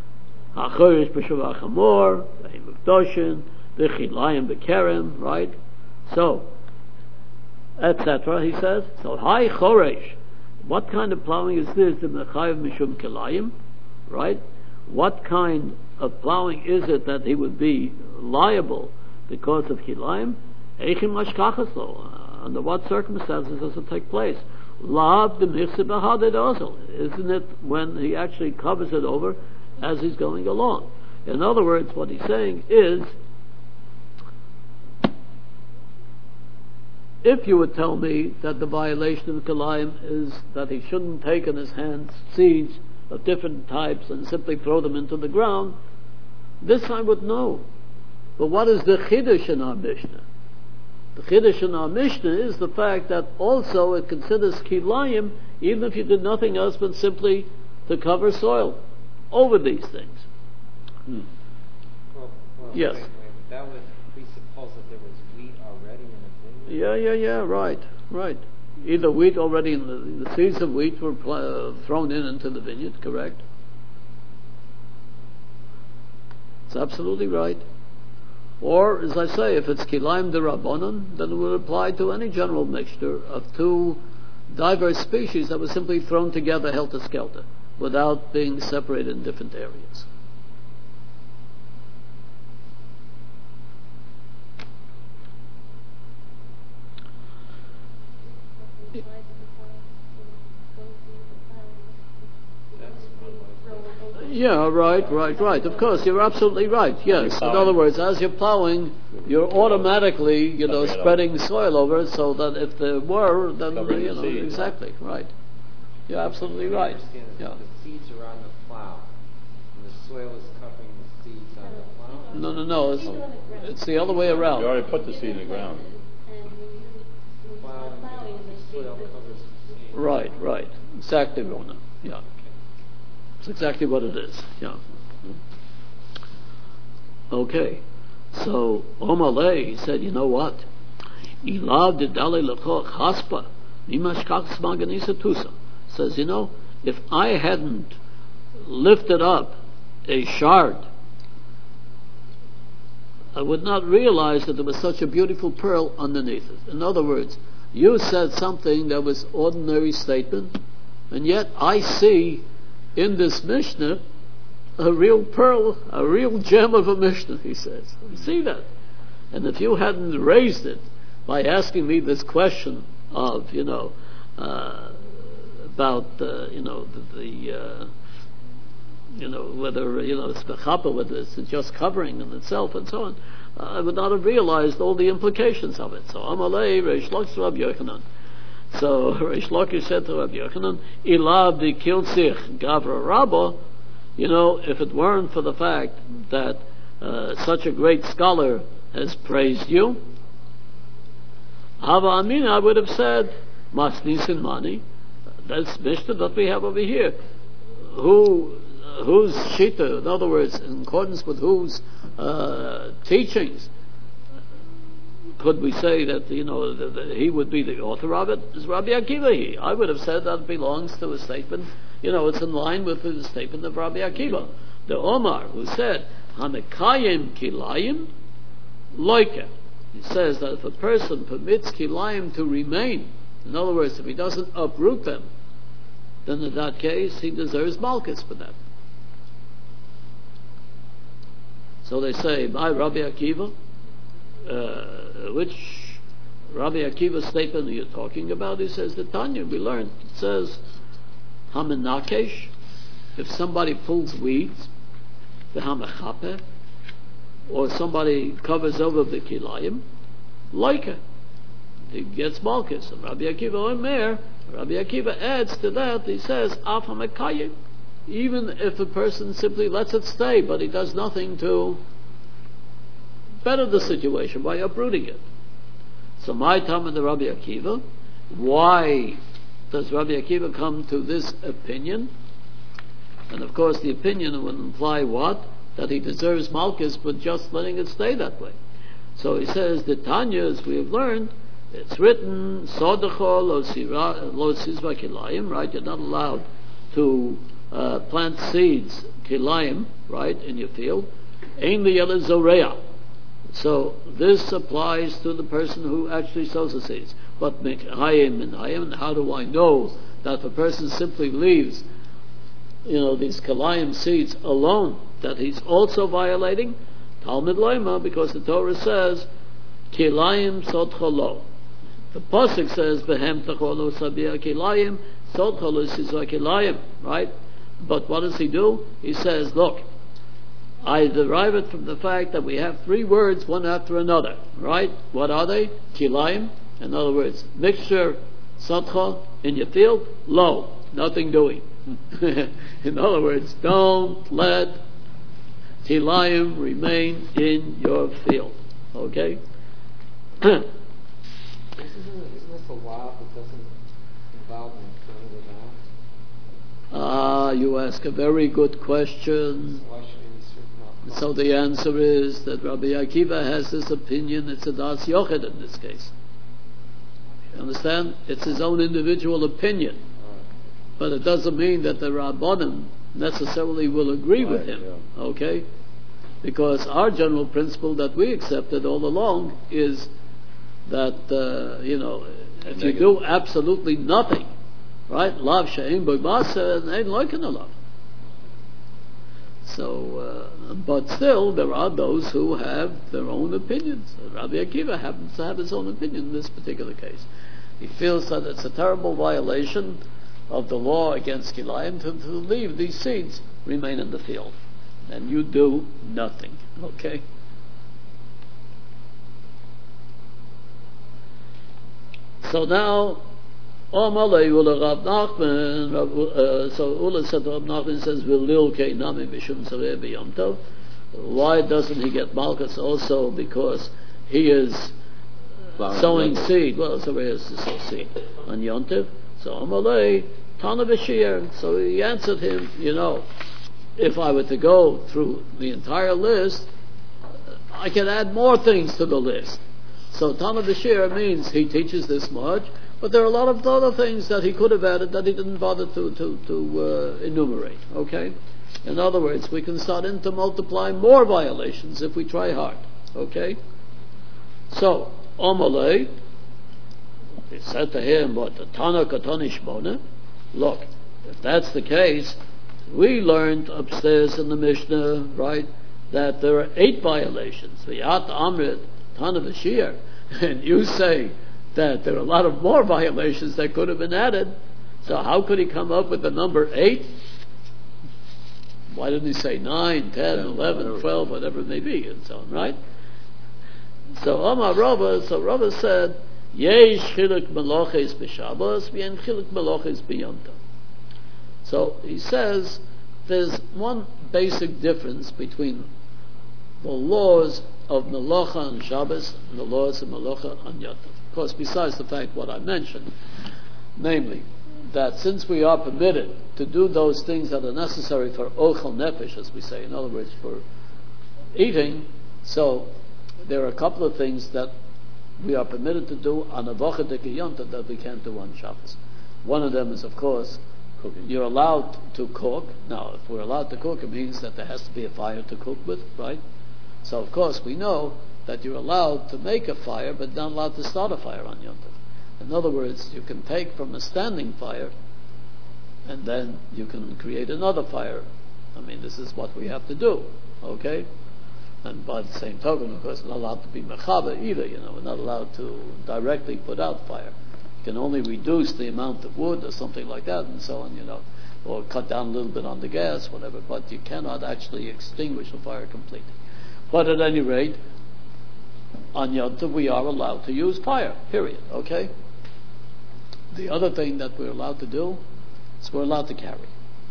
Right? So, et cetera, he says. So, hi choresh. What kind of plowing is this? The mechayev mishum kilayim, right? What kind of plowing is it that he would be liable because of kilayim? Eichim mashkachaslo. Under what circumstances does it take place? Lav the michse behaded also. Isn't it when he actually covers it over as he's going along? In other words, what he's saying is, if you would tell me that the violation of Kilayim is that he shouldn't take in his hands seeds of different types and simply throw them into the ground, this I would know. But what is the Chiddush in our Mishnah? The Chiddush in our Mishnah is the fact that also it considers Kilayim even if you did nothing else but simply to cover soil over these things. Hmm. Well, well, yes. Wait, wait. That would presuppose that there was wheat already in the vineyard. Yeah, yeah, yeah, right, right. Either wheat already in the, the seeds of wheat were pl- uh, thrown in into the vineyard, correct? It's absolutely right. Or, as I say, if it's kilayim derabbanan, then it would apply to any general mixture of two diverse species that were simply thrown together helter-skelter, without being separated in different areas. Yeah, right, right, right. Of course, you're absolutely right. Yes. In other words, as you're plowing, you're automatically, you know, spreading soil over it, so that if there were, then you know, exactly right. You're absolutely right. Yeah. The seeds are on the plow, and the soil is covering the seeds on the plow. No, no, no. It's, it's the other way around. You already put the seed in the ground. Right, right. Exactly, Rona. Yeah. It's exactly what it is. Yeah. Okay. So, Omalei, he said, you know what? Ilav de dali lechoch haspa, nimashkach smaganisa tusa. Says, you know, if I hadn't lifted up a shard, I would not realize that there was such a beautiful pearl underneath it. In other words, you said something that was ordinary statement, and yet I see in this Mishnah a real pearl, a real gem of a Mishnah, he says. You see that? And if you hadn't raised it by asking me this question of, you know, uh, about, uh, you know, the, the uh, you know, whether, you know, it's bechapa, whether it's just covering in itself and so on, uh, I would not have realized all the implications of it. So, Amalei, Reish Lakish, Rabbi Yochanan. So, Reish Lakish said to Rabbi Yochanan, Ilav di kilsich gavra rabba, you know, if it weren't for the fact that uh, such a great scholar has praised you, Hava Amin, I would have said, Masnisin Mani, that's Mishnah that we have over here. Who, uh, whose Shita, in other words, in accordance with whose uh, teachings, could we say that, you know, the, the, he would be the author of it? Is Rabbi Akiva he? I would have said that belongs to a statement, you know, it's in line with the statement of Rabbi Akiva. The Omar, who said, Hamekayim kilayim loike. He says that if a person permits kilayim to remain, in other words, if he doesn't uproot them, then in that case he deserves malchus for that. So they say, by Rabbi Akiva, uh, which Rabbi Akiva statement are you talking about? He says, the Tanya, we learned, it says, Hamenakesh, if somebody pulls weeds, the Hamechape, or somebody covers over the kilayim, like it, he gets malchus. And Rabbi Akiva Omer, Rabbi Akiva adds to that, he says, Af HaMekayim, even if a person simply lets it stay, but he does nothing to better the situation by uprooting it. So my time in the Rabbi Akiva, why does Rabbi Akiva come to this opinion? And of course the opinion would imply what? That he deserves malchus for just letting it stay that way. So he says, the Tanya, as we have learned, it's written, Sodacho lo sizva kilayim, right? You're not allowed to uh, plant seeds, kilayim, right, in your field. Ein liyela zoreah. So this applies to the person who actually sows the seeds. But mekayim and hayim, how do I know that if a person simply leaves, you know, these kilayim seeds alone, that he's also violating? Talmud Loima, because the Torah says, kilayim sodcholo. The pasuk says, "Behem tacholu sabia kilayim, sodcholu sizva kilayim." Right? But what does he do? He says, "Look, I derive it from the fact that we have three words, one after another. Right? What are they? Kilayim. In other words, mixture, sodcha in your field. Lo, nothing doing. In other words, don't let kilayim remain in your field." Okay. Isn't, isn't this a law that doesn't involve maintaining the vow? Ah, you ask a very good question. So why should we be certain of? So the answer is that Rabbi Akiva has this opinion, it's a das yochid in this case. You understand? It's his own individual opinion. But it doesn't mean that the Rabbanim necessarily will agree with him. Yeah. Okay? Because our general principle that we accepted all along is that, uh, you know, if you do absolutely nothing, right? Lav she'ein bo ma'aseh and ein loiken alav. So, uh, but still, there are those who have their own opinions. Rabbi Akiva happens to have his own opinion in this particular case. He feels that it's a terrible violation of the law against kilayim to, to leave these seeds remain in the field. And you do nothing. Okay? So now, Omalei Ula Rav Nachman, uh, so Ula said to Rav Nachman, says, V'lil keinami mishum tzareh b'yom tov. Why doesn't he get malchus also? Because he is sowing seed. Well, so where is to sow seed? On Yom Tov. So Amalei, Tana Bashir. So he answered him, you know, if I were to go through the entire list, I can add more things to the list. So Tana Bashir means he teaches this much, but there are a lot of other things that he could have added that he didn't bother to, to, to uh, enumerate. Okay? In other words, we can start in to multiply more violations if we try hard. Okay? So, Amalei, he said to him, what, the Tana Katani Shmona? Look, if that's the case, we learned upstairs in the Mishnah, right, that there are eight violations. V'yat Amrit Tana Bashir. And you say that there are a lot of more violations that could have been added. So how could he come up with the number eight? Why didn't he say nine, ten, yeah, eleven, whatever. twelve, whatever it may be, and so on, right? So Amar Rava, so Rava said, Yesh chiluk meloches b'Shabbos, v'yen chiluk meloches b'Yom Tov. So he says there's one basic difference between the laws of Melacha on Shabbos and the laws of Melacha on Yom Tov. Of course, besides the fact what I mentioned, namely, that since we are permitted to do those things that are necessary for ochel nefesh, as we say, in other words, for eating, so there are a couple of things that we are permitted to do on Avocha de Yom Tov that we can't do on Shabbos. One of them is, of course, cooking. You're allowed to cook. Now, if we're allowed to cook, it means that there has to be a fire to cook with, right? So, of course, we know that you're allowed to make a fire, but not allowed to start a fire on Yom Tov. In other words, you can take from a standing fire, and then you can create another fire. I mean, this is what we have to do, okay? And by the same token, of course, we're not allowed to be mechaba either, you know, we're not allowed to directly put out fire. You can only reduce the amount of wood or something like that, and so on, you know, or cut down a little bit on the gas, whatever, but you cannot actually extinguish the fire completely. But at any rate, on Yom Tov we are allowed to use fire, period, okay? The other thing that we're allowed to do is we're allowed to carry.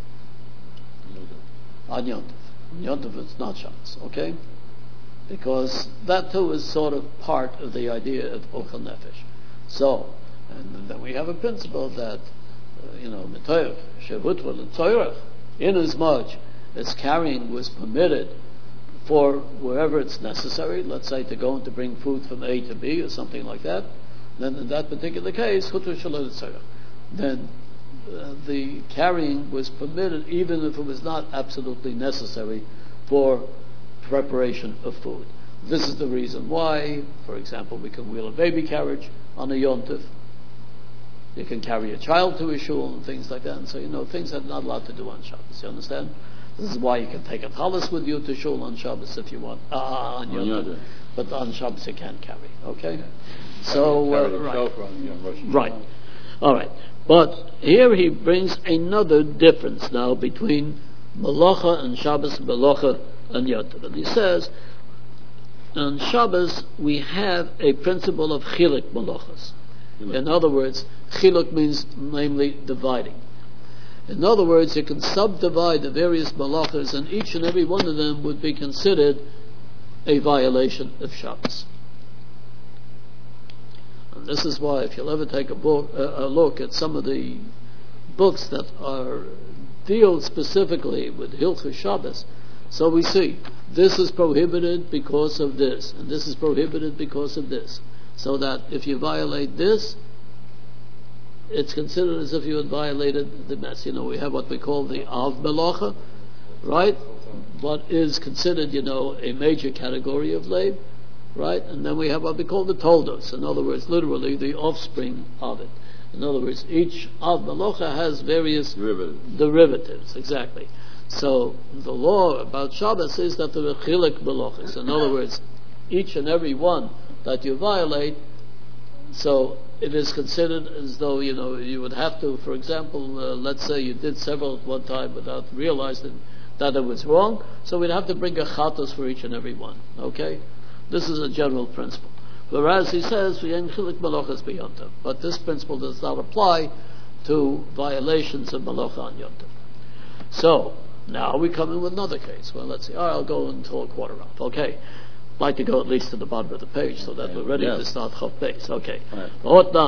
On Yom Tov. On Yom Tov it's not Shabbos, okay? Because that too is sort of part of the idea of Ochel Nefesh. So, and then we have a principle that, uh, you know, Metoyev, Shevutvel, and Tzoyrech, inasmuch as carrying was permitted for wherever it's necessary, let's say to go and to bring food from A to B or something like that, then in that particular case, then uh, the carrying was permitted even if it was not absolutely necessary for preparation of food. This is the reason why, for example, we can wheel a baby carriage on a Yom Tov. You can carry a child to a shul and things like that. And so, you know, things that are not allowed to do on Shabbos. You understand? This is why you can take a talis with you to shul on Shabbos if you want. Ah, on Yom Tov. But on Shabbos you can't carry. Okay? Yeah. So, uh, right. Right. All right. But here he brings another difference now between Melacha and Shabbos, Melacha and Yom Tov. And he says, on Shabbos we have a principle of chiluk melachos. In other words, chiluk means namely dividing. In other words, you can subdivide the various melachos, and each and every one of them would be considered a violation of Shabbos. And this is why, if you'll ever take a, book, uh, a look at some of the books that are deal specifically with Hilchos Shabbos, so we see this is prohibited because of this, and this is prohibited because of this. So that if you violate this, it's considered as if you had violated the mess. You know, we have what we call the Av Melacha, right? What is considered, you know, a major category of lab, right? And then we have what we call the Toldos. In other words, literally the offspring of it. In other words, each Av Melacha has various derivatives. derivatives. Exactly. So the law about Shabbos is that there are chiluk melachos. In other words, each and every one that you violate, so it is considered as though, you know, you would have to, for example, uh, let's say you did several at one time without realizing that it was wrong, so we'd have to bring a chatos for each and every one, okay? This is a general principle. Whereas he says, but this principle does not apply to violations of melacha on Yom Tov. So, now we come in with another case. Well, let's see, all right, I'll go until a quarter of, okay? I'd like to go at least to the bottom of the page so that we're ready yes. to start Chav Beis. Okay. Right.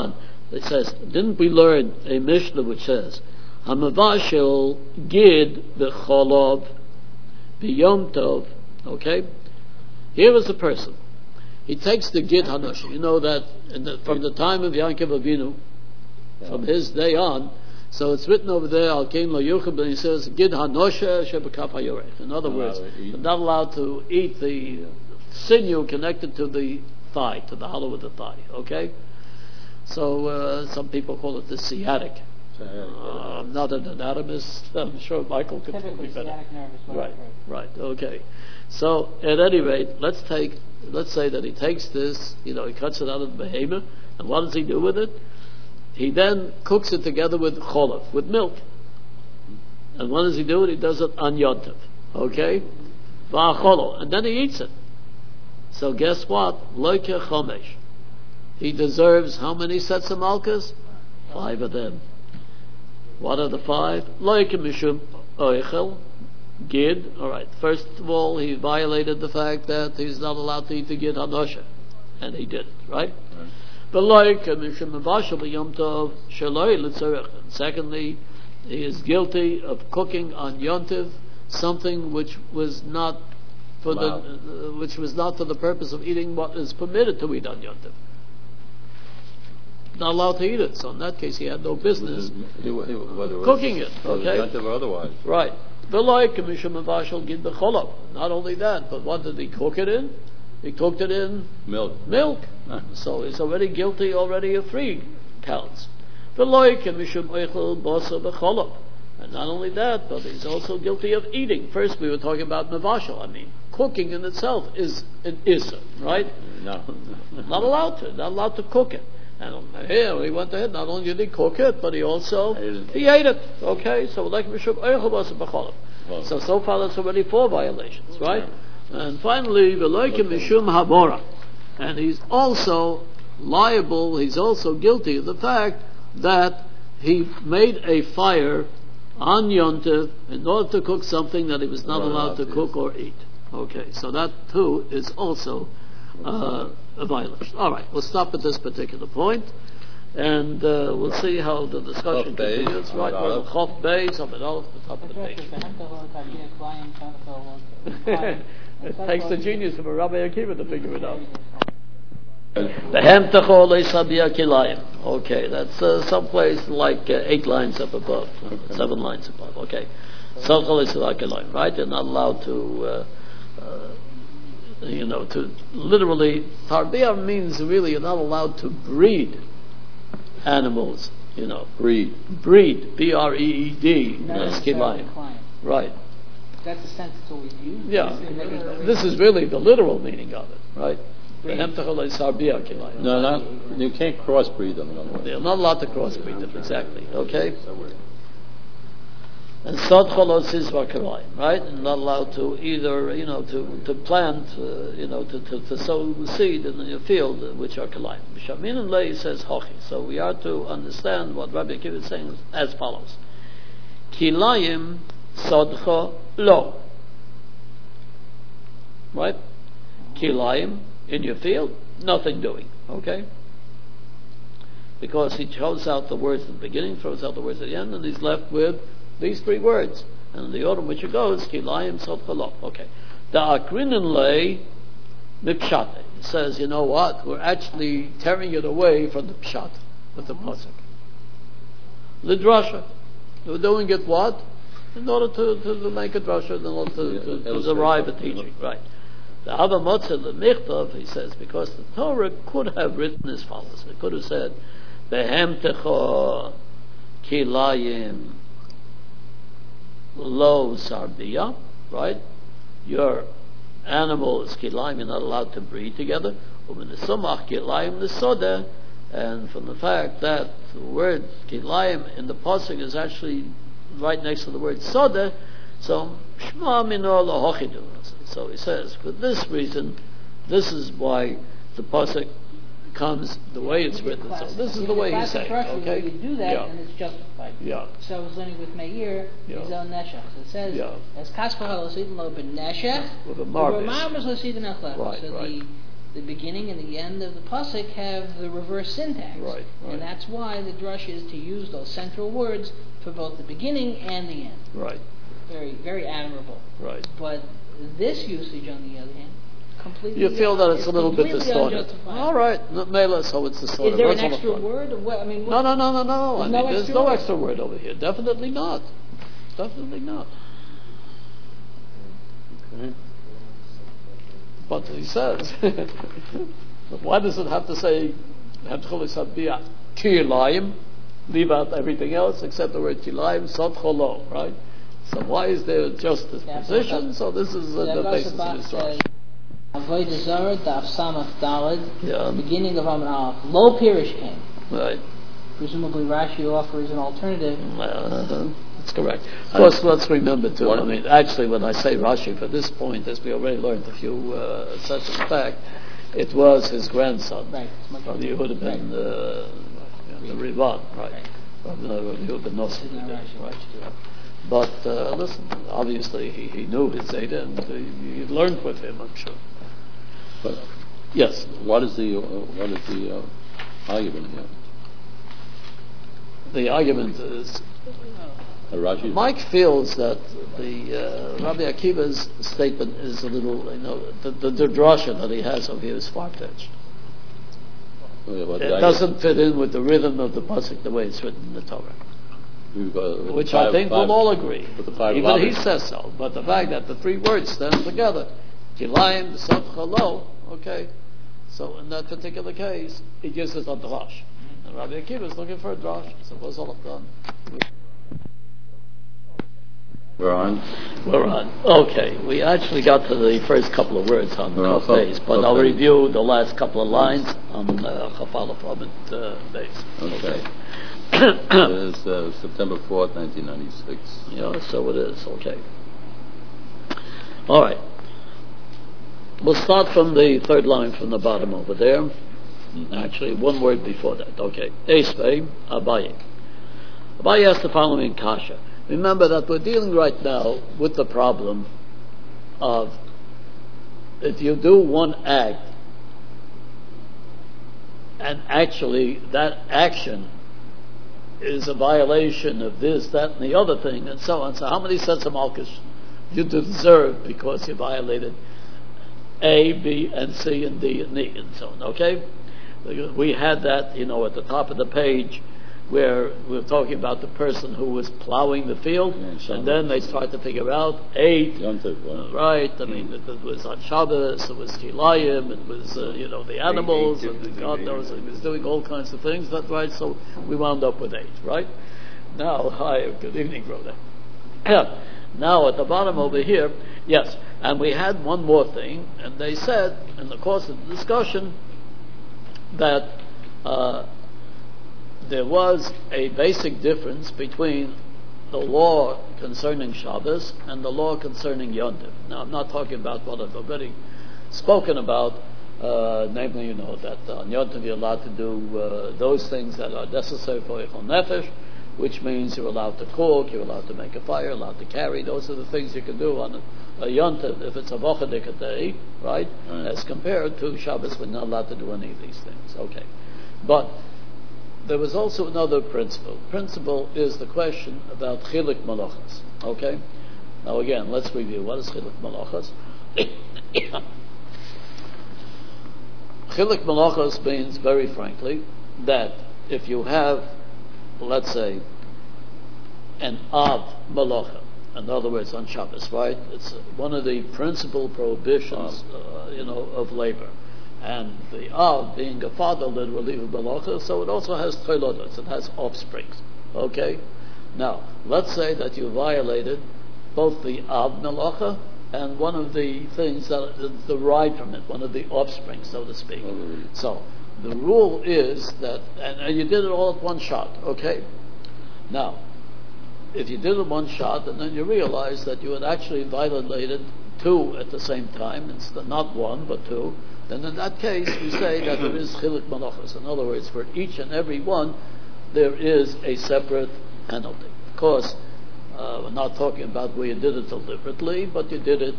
It says, didn't we learn a Mishnah which says, Hamavashel gid b'cholov b'yom tov, okay? Here is a person. He takes the gid hanosh. You know that in the, from the time of Yaakov Avinu, yeah. from his day on, so it's written over there, Al Kain Lo Yuchab, and he says, Gid Hanosha Shebekaf HaYorech. In other words, you're not allowed to eat the sinew connected to the thigh, to the hollow of the thigh, okay? So uh, some people call it the sciatic. Uh, I'm not an anatomist. I'm sure Michael could tell me better. Right, right, okay. So at any rate, let's take, let's say that he takes this, you know, he cuts it out of the behemoth, and what does he do with it? He then cooks it together with cholov, with milk. And when does he do it? He does it on Yontif. Okay? Va'acholo. And then he eats it. So guess what? Loike chomesh. He deserves how many sets of malchus? Five of them. What are the five? Loike mishum oichel. Gid. Alright. First of all, he violated the fact that he's not allowed to eat the gid hanosha. And he did it. Right? Right. Secondly, he is guilty of cooking on Yontiv something which was not for wow. the uh, which was not for the purpose of eating what is permitted to eat on Yontiv. Not allowed to eat it. So in that case, he had no business he, he, he, cooking it. Okay, Yontiv or otherwise. Right. Not only that, but what did he cook it in? He cooked it in milk. Milk. So he's already guilty already of three counts. And not only that, but he's also guilty of eating. First we were talking about mavashal. I mean, cooking in itself is an issa, right? No. Not allowed to. Not allowed to cook it. And here he went ahead, not only did he cook it, but he also he ate it. Okay? So like So so far that's already four violations, right? And finally, Veloikim Mishum Habora. And he's also liable, he's also guilty of the fact that he made a fire on Yontif in order to cook something that he was not allowed to cook or eat. Okay, so that too is also uh, a violation. All right, we'll stop at this particular point, and uh, we'll see how the discussion continues. Right, we're on Chof Beis, on the top of the page. It takes the genius of a Rabbi Akiva to figure it out. Okay, that's uh, someplace like uh, eight lines up above, seven lines above. Okay, right? You're not allowed to, uh, uh, you know, to literally. Tarbiyah means really you're not allowed to breed animals. You know, breed, breed, B R E E D. Right. That's the sense it's always used. Yeah, this is really the literal meaning of it, right? No, not, you can't crossbreed them. They're not allowed to crossbreed them, exactly, okay? And Sod Cholos is Vakalayim, right? And not allowed to either, you know, to, to plant, uh, you know, to, to, to sow the seed in your field, uh, which are Kalayim. Shamin and Lei says Hochi. So we are to understand what Rabbi Akiva is saying as follows. Kilayim Sodcho Lo. Right? Kilayim, in your field, nothing doing. Okay? Because he throws out the words at the beginning, throws out the words at the end, and he's left with these three words. And in the order in which it goes, Kilayim Sodcho Lo. Okay. The Akrinin Lei Mipshate. It says, you know what? We're actually tearing it away from the Pshat with the Pasuk. Lidrasha. We're doing it what? In order to, to, to make a drasha, in order to, to, to derive a teaching, right? The Abba Motzah the Michtov, he says, because the Torah could have written as follows. It could have said, "Behem techo kilayim lo sarbiya," right? Your animal is kilayim, you're not allowed to breed together. U'menesumach kilayim nesoda, and from the fact that the word kilayim in the pasuk is actually right next to the word soda, so shma minor lahochidu. So he says, for this reason, this is why the pasuk comes the way it's written. So this is the way he's saying. Okay, you do that, yeah. And it's justified. Yeah. So I was learning with Meir, yeah. his own neshech. So it says, yeah. as kaspar halosidin lo ben neshech, with a marbles. Right, so right. the the beginning and the end of the pasuk have the reverse syntax. Right, right. And that's why the drush is to use those central words for both the beginning and the end. Right. Very, very admirable. Right. But this usage, on the other hand, completely... You feel that it's a little bit completely distorted. unjustified. All right, N- Mela, so it's distorted. Is there Where's an all the extra fun? word? Or what, I mean, No, what, no, no, no, no. I There's mean, no there's extra no word. extra word over here. Definitely not. Definitely not. Okay. But he says, but why does it have to say, kilayim, leave out everything else except the word kilayim, sot cholo, right? So why is there just this Yeah, position? so So this is uh, the the basis of Bach this says, drama. Avodah Zarah, Daf Samach Daled, Yeah. beginning of Amud Aleph. Lo Pirish came. Right. Presumably Rashi offers an alternative. Uh, that's correct. Of course, let's remember too, I mean, actually when I say Rashi for this point, as we already learned a few uh, such a fact, it was his grandson, Right. from Yehuda ben Right. uh, the Rivan, right? Right. From uh, Yehuda ben Nosson, This is not Rashi. right? But uh, listen, obviously he, he knew his Zeta and uh, he learned with him, I'm sure. But Yes. what is the uh, what is the uh, argument here? The argument is, Uh, Rashi. Mike feels that the uh, Rabbi Akiva's statement is a little, you know, the, the, the drasha that he has over here is far-fetched. Oh, yeah, but It I doesn't fit in with the rhythm of the pasuk the way it's written in the Torah, We've got, uh, which five, I think five, we'll all agree. with the five Even he lamed. says so. But the fact that the three words stand together, kilayim, sot chalo, okay. So in that particular case, he gives us a drash, and Rabbi Akiva is looking for a drash. So what's all done? We're on. We're on. Okay, we actually got to the first couple of words on the We're on Chaf Chaf- base, but Chaf I'll base. review the last couple of lines on uh, Chaf Aleph Robert uh, base. Okay. It is uh, September fourth, nineteen ninety-six. Yeah, so it is. Okay. All right. We'll start from the third line from the bottom over there. Mm-hmm. Actually, one word before that. Okay. Esvei Abaye. Abaye asked the following kasha. Remember that we're dealing right now with the problem of if you do one act and actually that action is a violation of this, that, and the other thing, and so on. So how many sets of malchus you deserve because you violated A, B, and C, and D, and E, and so on, okay? We had that, you know, at the top of the page where we were talking about the person who was plowing the field, Yeah, and then they start to figure out eight, Yom Tov, uh, right? right? I mean, it, it was on Shabbos, it was Kilayim, it was, uh, you know, the animals, eight, and eight, God eight, knows, eight. he was doing all kinds of things, that's right, so we wound up with eight, right? Now, hi, good evening, brother. Now, at the bottom over here, yes, and we had one more thing, and they said, in the course of the discussion, that uh, there was a basic difference between the law concerning Shabbos and the law concerning Yom Tov. Now, I'm not talking about what I've already spoken about, uh, namely, you know, that on Yom Tov you're allowed to do uh, those things that are necessary for Eichel Nefesh, which means you're allowed to cook, you're allowed to make a fire, allowed to carry. Those are the things you can do on a, a Yom Tov if it's a Vochadik day, right? Right? As compared to Shabbos, we're not allowed to do any of these things. Okay. But there was also another principle. Principle is the question about chilik malachas. Okay? Now again, let's review. What is chilik malachas? Chilik malachas means, very frankly, that if you have, let's say, an av malacha, in other words, on Shabbos, right? It's one of the principal prohibitions, uh, you know, of labor. And the Av being a father literally of Malacha, so it also has Toilodos, it has offsprings. Okay? Now, let's say that you violated both the Av Malacha and one of the things that is derived from it, one of the offspring, so to speak. Mm-hmm. So, the rule is that, and, and you did it all at one shot, okay? Now, if you did it one shot and then you realize that you had actually violated two at the same time, instead not one, but two, then in that case we say that there is chilik malachas. In other words, for each and every one, there is a separate penalty. Of course, uh, we're not talking about where you did it deliberately, but you did it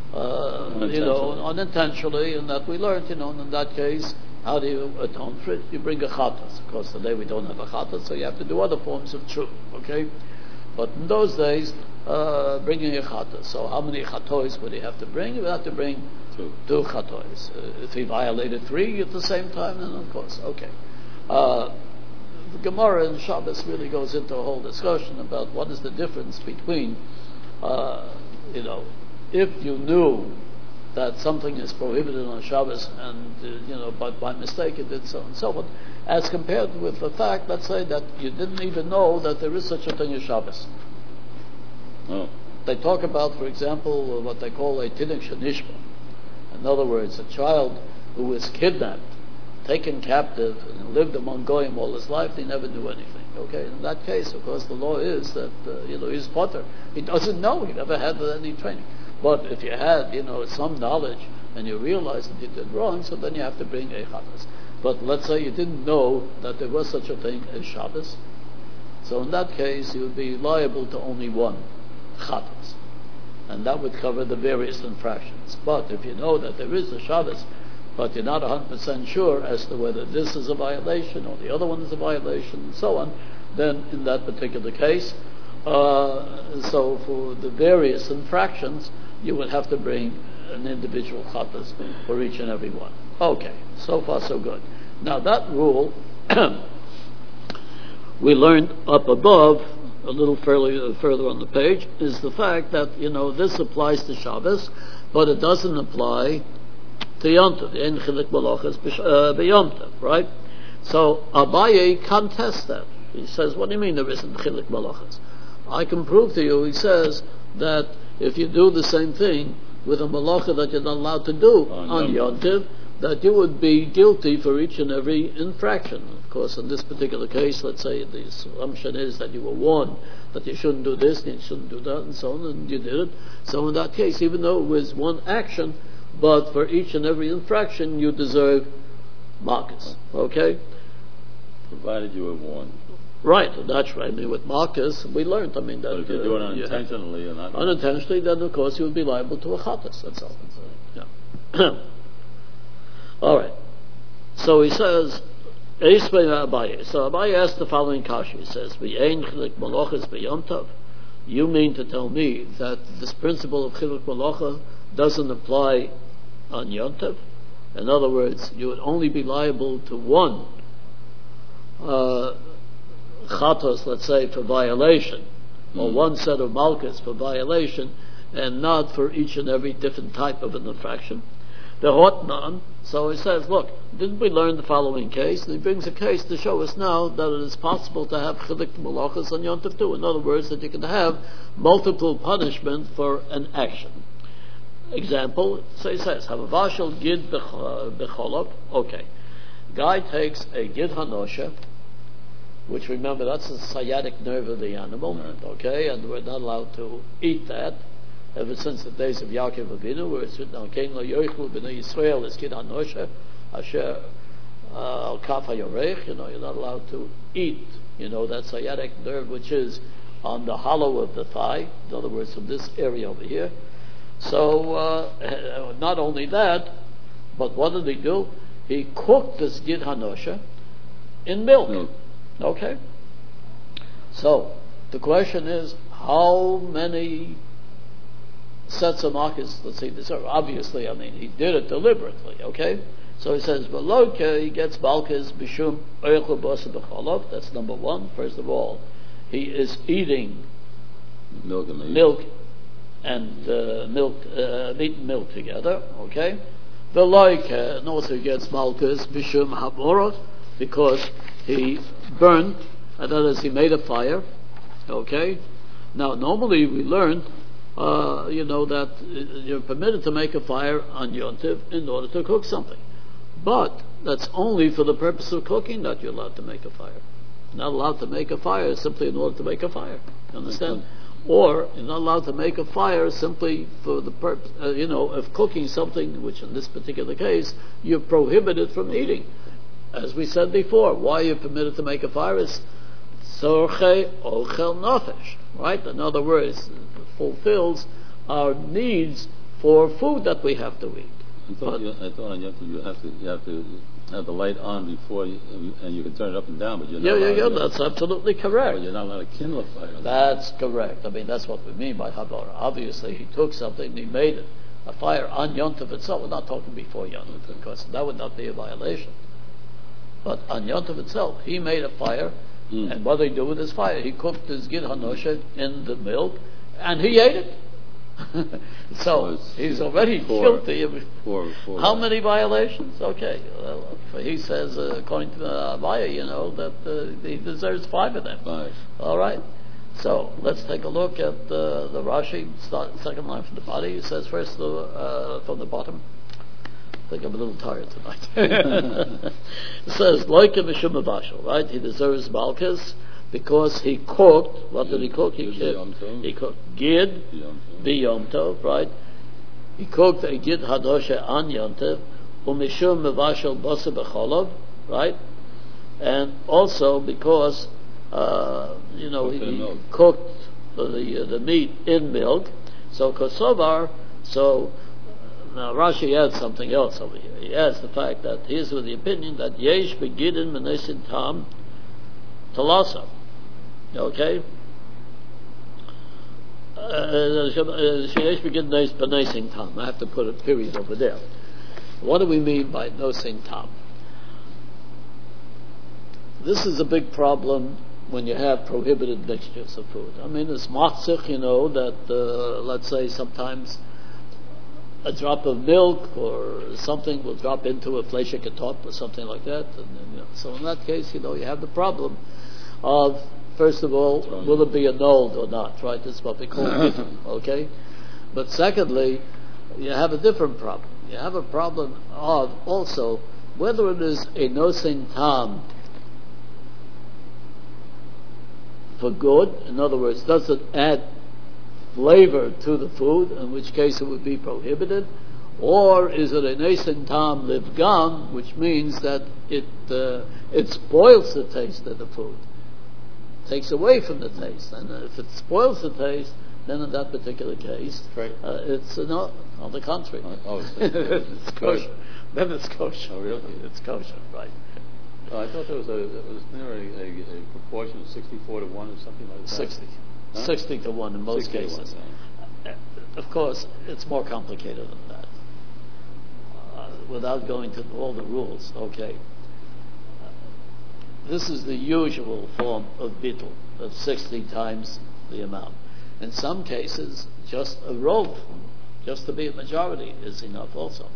uh, you know, unintentionally, and that we learned, you know, and in that case, how do you atone for it? You bring a chatas. Of course, today we don't have a chatas, so you have to do other forms of truth, okay? But in those days, uh, bringing a chatas. So how many chatois would he have to bring? He would have to bring two, two chatois. Uh, if he violated three at the same time, then of course, okay. Uh, the Gemara in Shabbos really goes into a whole discussion about what is the difference between, uh, you know, if you knew that something is prohibited on Shabbos and, uh, you know, but by mistake you did so and so on, as compared with the fact, let's say, that you didn't even know that there is such a thing as Shabbos. Oh. They talk about, for example, what they call a tinnik shenishba. In other words, a child who was kidnapped, taken captive, and lived among goyim all his life, he never knew anything. Okay, in that case, of course, the law is that uh, you know, he's potter. He doesn't know. He never had any training. But if you had, you know, some knowledge and you realized that you did wrong, so then you have to bring a chatas. But let's say you didn't know that there was such a thing as Shabbos, so in that case you would be liable to only one chatas, and that would cover the various infractions. But if you know that there is a Shabbos, but you're not one hundred percent sure as to whether this is a violation or the other one is a violation and so on, then in that particular case, uh, so for the various infractions, you would have to bring an individual chatas for each and every one. Okay, so far so good. Now that rule we learned up above, a little further, further on the page, is the fact that, you know, this applies to Shabbos, but it doesn't apply to Yom Tov. Ein chilik malachas b'Yom Tov, right? So Abaye contests that. He says, what do you mean there isn't chilik malachas? I can prove to you, he says, that if you do the same thing with a malacha that you're not allowed to do on, on Yom Tov, that you would be guilty for each and every infraction. Of course, in this particular case, let's say the assumption is that you were warned that you shouldn't do this and you shouldn't do that and so on, and you did it. So in that case, even though it was one action, but for each and every infraction, you deserve marcus. Okay? Provided you were warned. Right, that's right. I mean, with marcus, we learned, I mean, that... But if you uh, do it unintentionally or not... Unintentionally, then of course you would be liable to a chatas, that's all. Yeah. All right. So he says, Abaye. So Abaye asked the following kasha. He says, "V'yein chilik malachas b'Yom Tov." You mean to tell me that this principle of chilik malacha doesn't apply on Yom Tov? In other words, you would only be liable to one uh, chatos, let's say, for violation, mm. or one set of malchus for violation, and not for each and every different type of an infraction. The hotnan. So he says, look, didn't we learn the following case? And he brings a case to show us now that it is possible to have chilik malachas on Yom Tov too. In other words, that you can have multiple punishment for an action. Example, so he says, have a vashel gid becholov. Okay. Guy takes a gid hanosha, which, remember, that's the sciatic nerve of the animal, right. Okay, and we're not allowed to eat that. Ever since the days of Yaakov Avinu, where it's written, "Alkein lo yochlu b'nei Yisrael es gid hanosha asher al kaf hayorech." You know, you're not allowed to eat. You know, that sciatic nerve, which is on the hollow of the thigh. In other words, from this area over here. So, uh, not only that, but what did he do? He cooked this gid hanosha in milk. milk. Okay. So the question is, how many sets of markets does he deserve? Obviously, I mean, he did it deliberately. Okay. So he says, "Veloke," he gets malchus b'shum oichel b'osa b'cholov. That's number one. First of all, he is eating milk and milk. and uh, milk, uh, meat and milk together, okay? The like, uh, and also gets malchus b'shum hamorot, because he burned, and that is, he made a fire, okay? Now, normally we learn, uh, you know, that you're permitted to make a fire on Yom Tov in order to cook something, but that's only for the purpose of cooking that you're allowed to make a fire. You're not allowed to make a fire simply in order to make a fire. You understand? Or you're not allowed to make a fire simply for the purpose, uh, you know, of cooking something, which in this particular case you're prohibited from eating. As we said before, why you're permitted to make a fire is tzorchei ochel nafesh, right? In other words, it fulfills our needs for food that we have to eat. I thought, But- you, I thought on Yom Tov you have to you have to have the light on before you, and you can turn it up and down, but you're not Yeah, yeah, allowed yeah, to, that's absolutely correct. but you're not allowed to kindle a fire. That's correct. I mean, that's what we mean by Havara. Obviously, he took something and he made it a fire on Yom Tov itself. We're not talking before Yom Tov, because that would not be a violation. But on Yom Tov itself, he made a fire, Mm. and what did he do with his fire? He cooked his Gid Hanosha in the milk, and he ate it. so So he's already four- guilty of Four, four, how many violations? Okay, well, he says, uh, according to uh, Avaya, you know, that uh, he deserves five of them. Five. All right. So let's take a look at uh, the Rashi, start, second line from the body. He says first the, uh, from the bottom. I think I'm a little tired tonight. It says, Loike Mishum Mavashal, right? He deserves Malchus because he cooked. What did he cook? He, Gid cooked- Yom Tov. he cooked Gid, Yom Tov. the Yom Tov, right? He cooked a Gid Hadosha on Yom Tov, Umishum Mavashal Bosa B'cholov, right? And also because, uh, you know, Cooked in he milk. cooked the, uh, the meat in milk. So Kosovar, so now Rashi adds something else over here. He adds the fact that he is with the opinion that Yesh Begidin Menesin Tam Talasa. Okay? Yesh Begidin Menesin Tam. I have to put a period over there. What do we mean by Nosin Tam? This is a big problem when you have prohibited mixtures of food. I mean, it's matzich, you know, that, uh, let's say, sometimes a drop of milk or something will drop into a fleshik top or something like that. And, then, you know, so in that case, you know, you have the problem of, first of all, will it be annulled or not, right? That's what we call bittul, okay? But secondly, you have a different problem. You have a problem of also whether it is a nosin tam for good, in other words, does it add flavor to the food, in which case it would be prohibited, or is it a nasin tam livgam, which means that it uh, it spoils the taste of the food, takes away from the taste, and if it spoils the taste, then in that particular case, Right. uh, it's uh, no, on the contrary, Oh, it's- it's kosher. Then it's kosher. Oh, really? It's kosher, right? Oh, I thought there was a was there a, a, a proportion of sixty-four to one or something like that. Sixty. Huh? Sixty to one in most sixty to one, cases. yeah. Uh, Of course, it's more complicated than that. Uh, without going to all the rules, okay. Uh, this is the usual form of bittul, of sixty times the amount. In some cases, just a rov, just to be a majority, is enough also.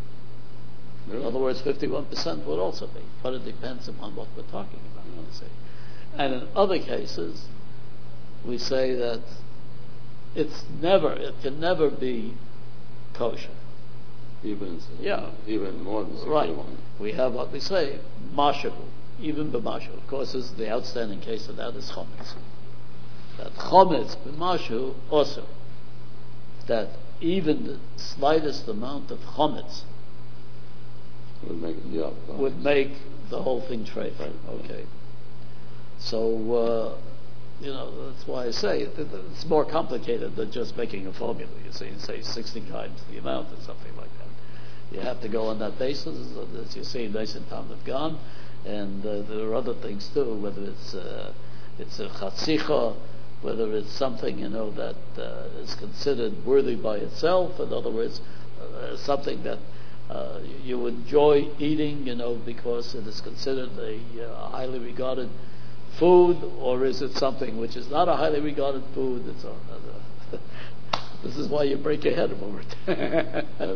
In Really? other words, fifty-one percent would also be, but it depends upon what we're talking about, you see. And in other cases, we say that it's never, it can never be kosher. Even Yeah. even more than sixty Right. to one. We have what we say, mashahu, even b'mashu. Of course, is the outstanding case of that is chometz. That chometz b'mashu also, that even the slightest amount of chometz Would make it, yeah. would make the whole thing treif. Right. Okay. So, uh, you know, that's why I say it, it's more complicated than just making a formula. You see, you say sixty times the amount or something like that. You have to go on that basis, as you see, Mason Tom have gone, and uh, there are other things too, whether it's uh, it's a chatzicha, whether it's something, you know, that uh, is considered worthy by itself. In other words, uh, something that uh, you enjoy eating, you know, because it is considered a uh, highly regarded food, or is it something which is not a highly regarded food? It's a, uh, this is why you break your head over it.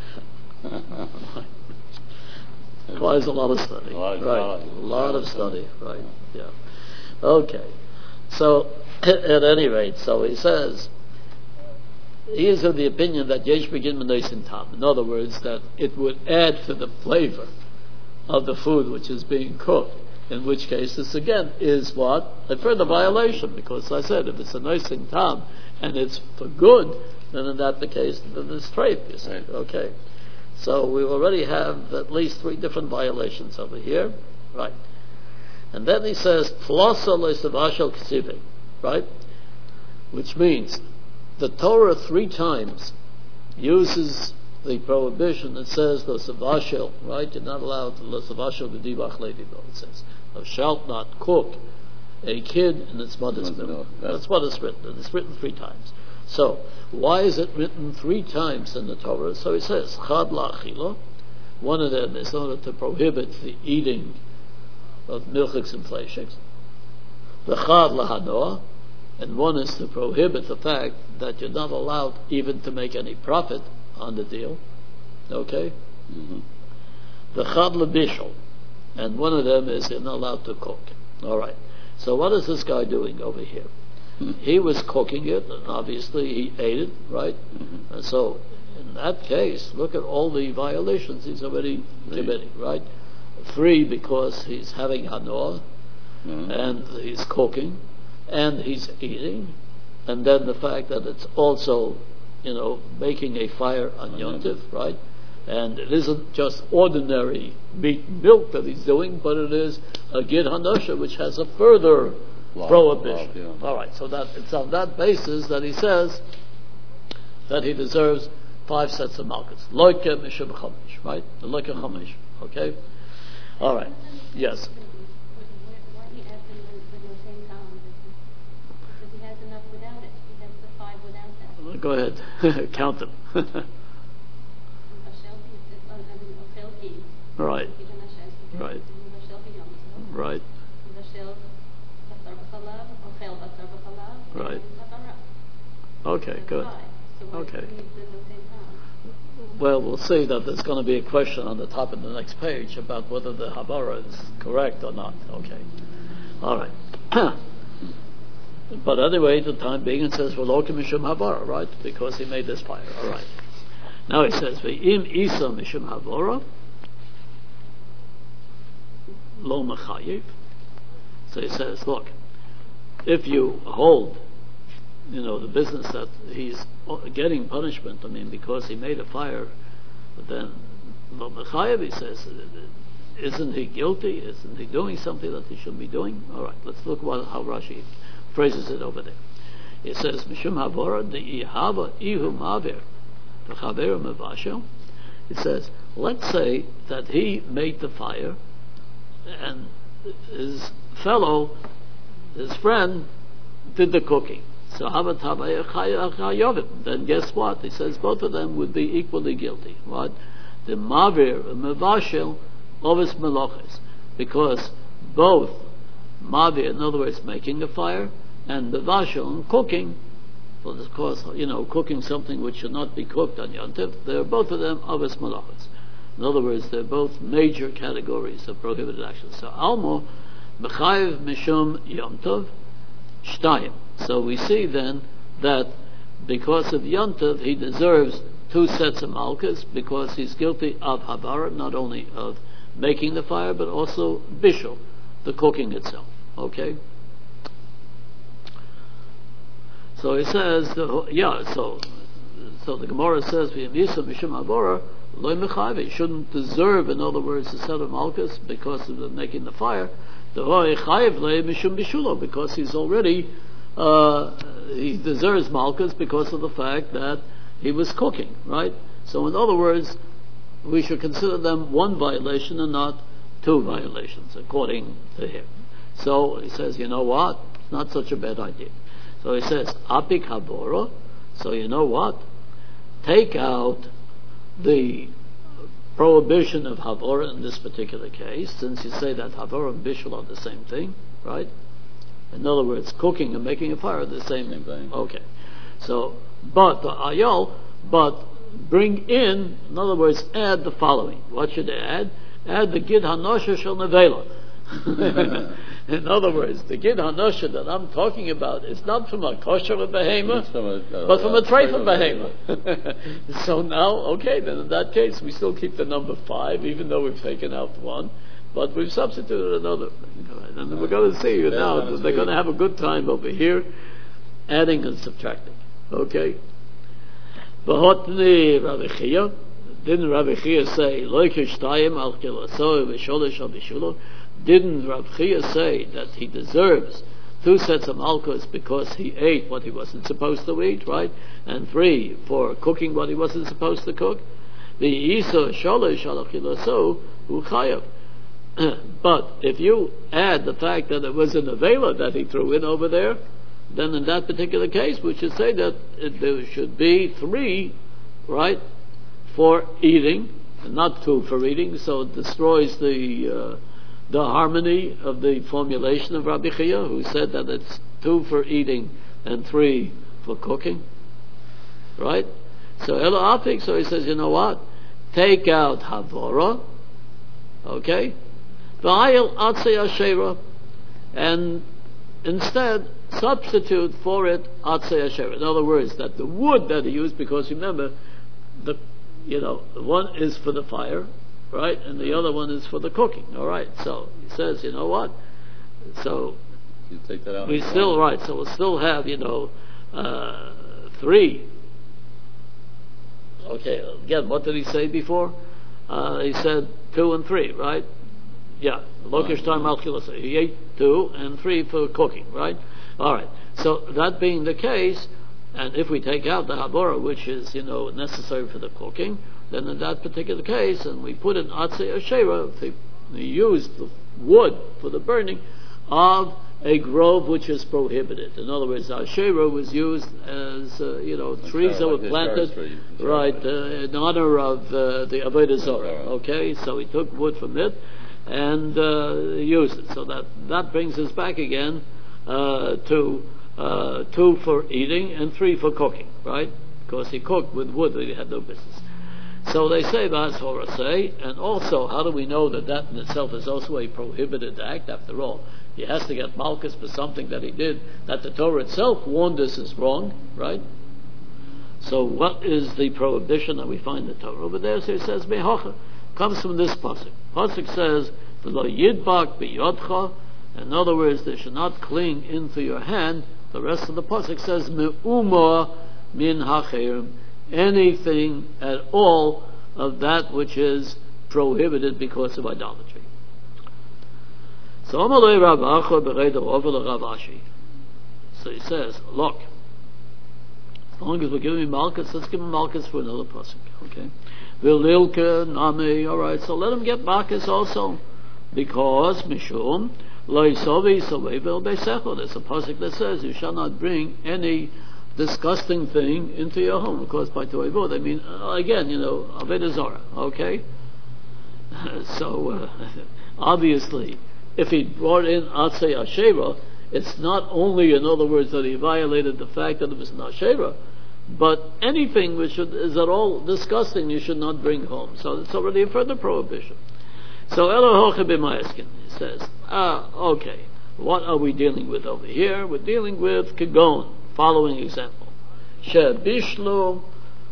Requires a lot of study. A lot of- right. lot of- a lot of study. Right. Yeah. Okay. So, at any rate, so he says, he is of the opinion that yesh begin menosin tam. In other words, that it would add to the flavor of the food which is being cooked. In which case, this again is what? A further violation, because I said, if it's a nosin tam and it's for good, then in that the case, then it's treif, you see. Right. Okay. So we already have at least three different violations over here. Right. And then he says, Tlosa le'savashal ksivi, right? Which means the Torah three times uses the prohibition that says l'savashel, right? You're not allowed to l'savashel b'dibach le'dibo. It says, thou shalt not cook a kid in its mother's milk. That's what it's written, and it's written three times. So, why is it written three times in the Torah? So it says, chad la'achila. One of them is in order to prohibit the eating of milchiks and fleishiks. The chad lahanoah, and one is to prohibit the fact that you're not allowed even to make any profit on the deal. Okay? Mm-hmm. The chad lebishol, and one of them is you're not allowed to cook. All right. So what is this guy doing over here? Mm-hmm. He was cooking it, and obviously he ate it, right? Mm-hmm. And so, in that case, look at all the violations he's already Three. committing, right? Three, because he's having hanoah, Mm-hmm. and he's cooking, and he's eating, and then the fact that it's also, you know, making a fire on Yom Tov, right? And it isn't just ordinary meat and milk that he's doing, but it is a gid hanosha, which has a further Law, prohibition. law, yeah. All right, so that it's on that basis that he says that he deserves five sets of malchus. Loike mishum chomish, right? The loike chomish, okay? All right, yes. Go ahead, count them. Right. Right. Right. Right. Okay, good. Okay. Well, we'll see that there's going to be a question on the top of the next page about whether the Habara is correct or not. Okay. All right. But anyway, the time being, it says, "V'lo mishum havara," right? Because he made this fire. All right. Now he says, "V'im isa mishum havara lo mechayiv." So he says, "Look, if you hold, you know, the business that he's getting punishment, I mean, because he made a fire, then lo mechayiv," he says, "isn't he guilty? Isn't he doing something that he shouldn't be doing?" All right. Let's look what how Rashi phrases it over there. It says, "Mishum havora de'ihava ihu mavir v'chaver mevashel." It says, let's say that he made the fire, and his fellow, his friend, did the cooking. So then guess what? He says both of them would be equally guilty. What? The mavir mevashel ovis meloches, because both mavir, in other words, making the fire, and the vashel, and cooking, well, of course, you know, cooking something which should not be cooked on Yom Tov, they're both of them avis malachas. In other words, they're both major categories of prohibited actions. So, almo, mechayiv mishum Yom Tov, shtayim. So we see then that because of Yom Tov, he deserves two sets of malchus, because he's guilty of havara, not only of making the fire, but also bishul, the cooking itself. Okay? So he says, yeah, so so the Gemara says, V'yamisa mishum havara lo mechayiv. He shouldn't deserve, in other words, a set of malchus because of the making the fire. The chayiv le mishum bishulo, because he's already, uh, he deserves malchus because of the fact that he was cooking, right? So in other words, we should consider them one violation and not two violations, according to him. So he says, you know what? It's not such a bad idea. So he says, apik habora. So you know what? Take out the prohibition of havora in this particular case, since you say that havora and bishul are the same thing, right? In other words, cooking and making a fire are the same, Same thing. Okay. So, but the ayol, but bring in, in other words, add the following. What should they add? Add the gid hanosha shel nevela. In other words, the gid hanosha that I'm talking about is not from a kosher behema, From a, uh, but from a uh, treifa behema. behema. So now, okay, then in that case, we still keep the number five, even though we've taken out one, but we've substituted another. And we're going to see you now that they're going to have a good time over here, adding and subtracting. Okay? V'hotni Rabbi Chia. Didn't Rabbi Chia say, Loike shtayim al kilasoi v'sholish al bishulo? Didn't Rabbi Chia say that he deserves two sets of malchus because he ate what he wasn't supposed to eat, right? And three for cooking what he wasn't supposed to cook. The isa shalosh alachilaso uchayav. But if you add the fact that it was an avela that he threw in over there, then in that particular case we should say that it, there should be three, right, for eating, and not two for eating. So it destroys the uh, the harmony of the formulation of Rabbi Chia, who said that it's two for eating and three for cooking, right? So Elo Afik, so he says, you know what? Take out Havora, okay? V'ayil Atzei Asherah, and instead substitute for it Atzei Asherah. In other words, that the wood that he used, because remember, the you know, one is for the fire, right, and the other one is for the cooking. All right. So he says, you know what? So you take that out. We still right. So we'll still have, you know, uh, three. Okay. Again, what did he say before? Uh, he said two and three, right? Yeah. Lokish time Malchilasa. He ate two and three for cooking, right? All right. So that being the case, and if we take out the habora, which is, you know, necessary for the cooking, then in that particular case, and we put in atzei asherah, if we use the wood for the burning of a grove which is prohibited. In other words, asherah was used as, uh, you know, trees that were planted, right, uh, in honor of uh, the Avodah Zarah. Okay, so he took wood from it and uh, used it. So that that brings us back again uh, to. Uh, two for eating and three for cooking, right? Because he cooked with wood that he had no business. So they say, V'as say, and also, how do we know that that in itself is also a prohibited act? After all, he has to get malchus for something that he did that the Torah itself warned us is wrong, right? So what is the prohibition that we find in the Torah? Over there, so it says, Mehocha, comes from this pasuk. Pasuk says, V'lo yidbak b'yodcha, in other words, they should not cling into your hand. The rest of the pasuk says me'uma min hacherim, anything at all of that which is prohibited because of idolatry. So Amalei Rav Acha b'Reder over Rav Ashi. So he says, look, as long as we're giving him malchus, let's give him malchus for another pasuk, okay? V'lilke nami, all right. So let him get malchus also, because mishum. There's a pasuk that says you shall not bring any disgusting thing into your home. Of course, by toivot, I mean, uh, again, you know, Avodah Zarah, okay? So, uh, obviously, if he brought in Atzei Asherah, it's not only, in other words, that he violated the fact that it was an Asherah, but anything which is at all disgusting you should not bring home. So it's already a further prohibition. So Elohocha b'mayaskin, he says, ah, okay, what are we dealing with over here? We're dealing with Kagon, following example. Shebishlu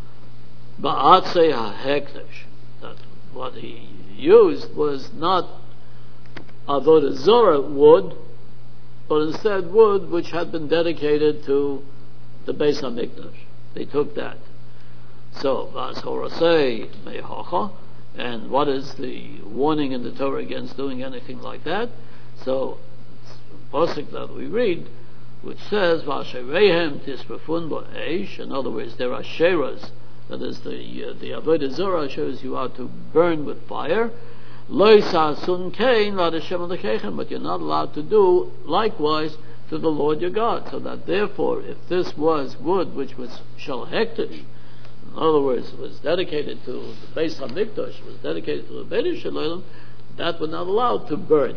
ba'atzei ha'hekdesh. That what he used was not Avodah Zarah wood, but instead wood which had been dedicated to the Beis HaMikdash. They took that. So, Vas Horasei Mehocha. And what is the warning in the Torah against doing anything like that? So, pasuk that we read, which says, "V'asherehem tisrafun ba'esh." In other words, there are sheras. That is the uh, the Avodah Zarah shows you how to burn with fire. Lo sasun kein v'adashem alekechem, but you're not allowed to do likewise to the Lord your God. So that therefore, if this was wood which was shel hektish, in other words, was dedicated to the Beis HaMikdash, was dedicated to the Beit Shalom, that was not allowed to burn.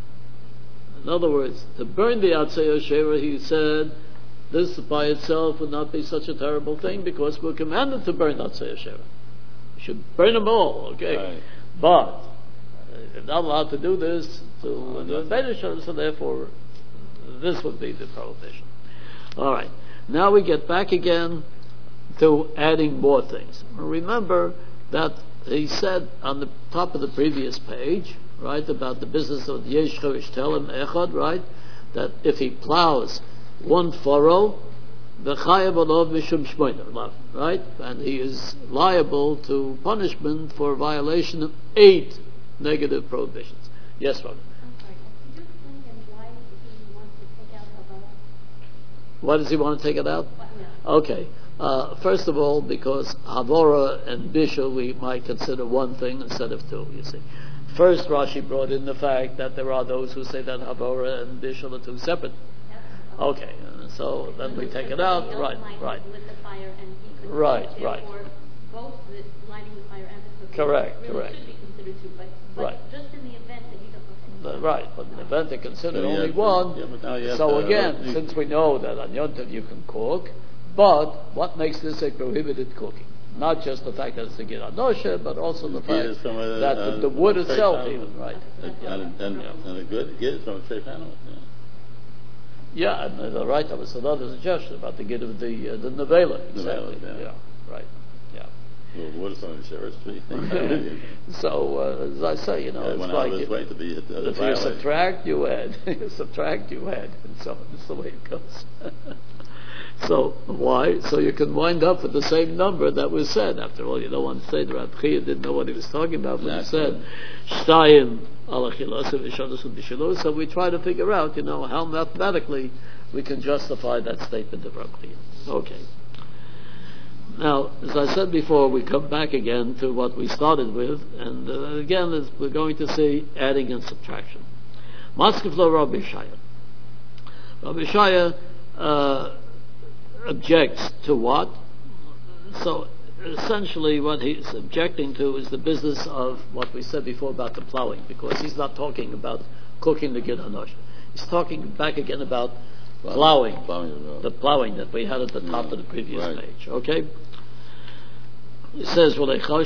In other words, to burn the Atzei Asherah, he said, this by itself would not be such a terrible thing because we're commanded to burn Atzei Asherah. You should burn them all, okay? Right. But you're not allowed to do this to oh, the Beit Shalom, so therefore this would be the prohibition. All right. Now we get back again to adding more things. Remember that he said on the top of the previous page, right, about the business of Yesh Chorish Telem Echad, right, that if he plows one furrow, the Chayav Alov Mishum Shmoina, right, and he is liable to punishment for violation of eight negative prohibitions. Yes, Robin. I'm sorry. Could you explain again why he wants to take out Why does he want to take it out? Okay. Uh, first of all, because Havora and Bishul we might consider one thing instead of two, you see. First, Rashi brought in the fact that there are those who say that Havora and Bishul are two separate. Okay, uh, so then we take it out. Right, right. Right, right. Both the lighting the fire and the cooking Correct, really correct. should be considered two, but, but Right. just in the event that you don't. The- Right, but in the event they consider So you only have to- one. yeah, but now you have So to- again, you- since we know that on Yom Tov you can cook, but what makes this a prohibited cooking? Not just the fact that it's a Gira Noshe, but also the Get fact it from a- that a- the, the wood a tray itself, panel. even right. And, Yeah. and, and, Yeah. and a good get it from a tray panel. Yeah. Yeah, and uh, right, that was another suggestion about the Gid of the uh, the Nevela. Exactly. Nevela, yeah. Right. Yeah. Well, what is on the sheriff's tree? So uh, as I say, you know, Yeah, it's went out like of his it- way to be a, a if you violation. subtract, you add. You subtract, you add, and so that's the way it goes. So why? So you can wind up with the same number that was said. After all, you don't want to say the Rab Chia didn't know what he was talking about when he said Shtayim ala chilasim v'shadosim b'shilu. So we try to figure out, you know, how mathematically we can justify that statement of Rab Chia. Okay. Now, as I said before, we come back again to what we started with, and uh, again, is we're going to see adding and subtraction. Maskef lo Rabbi Shaya. Rabbi Shaya uh, objects to what? So, essentially, what he's objecting to is the business of what we said before about the plowing, because he's not talking about cooking the Gid Hanosh. He's talking back again about plowing, Plowing the plowing that we had at the top of the previous Right. page. Okay? It says,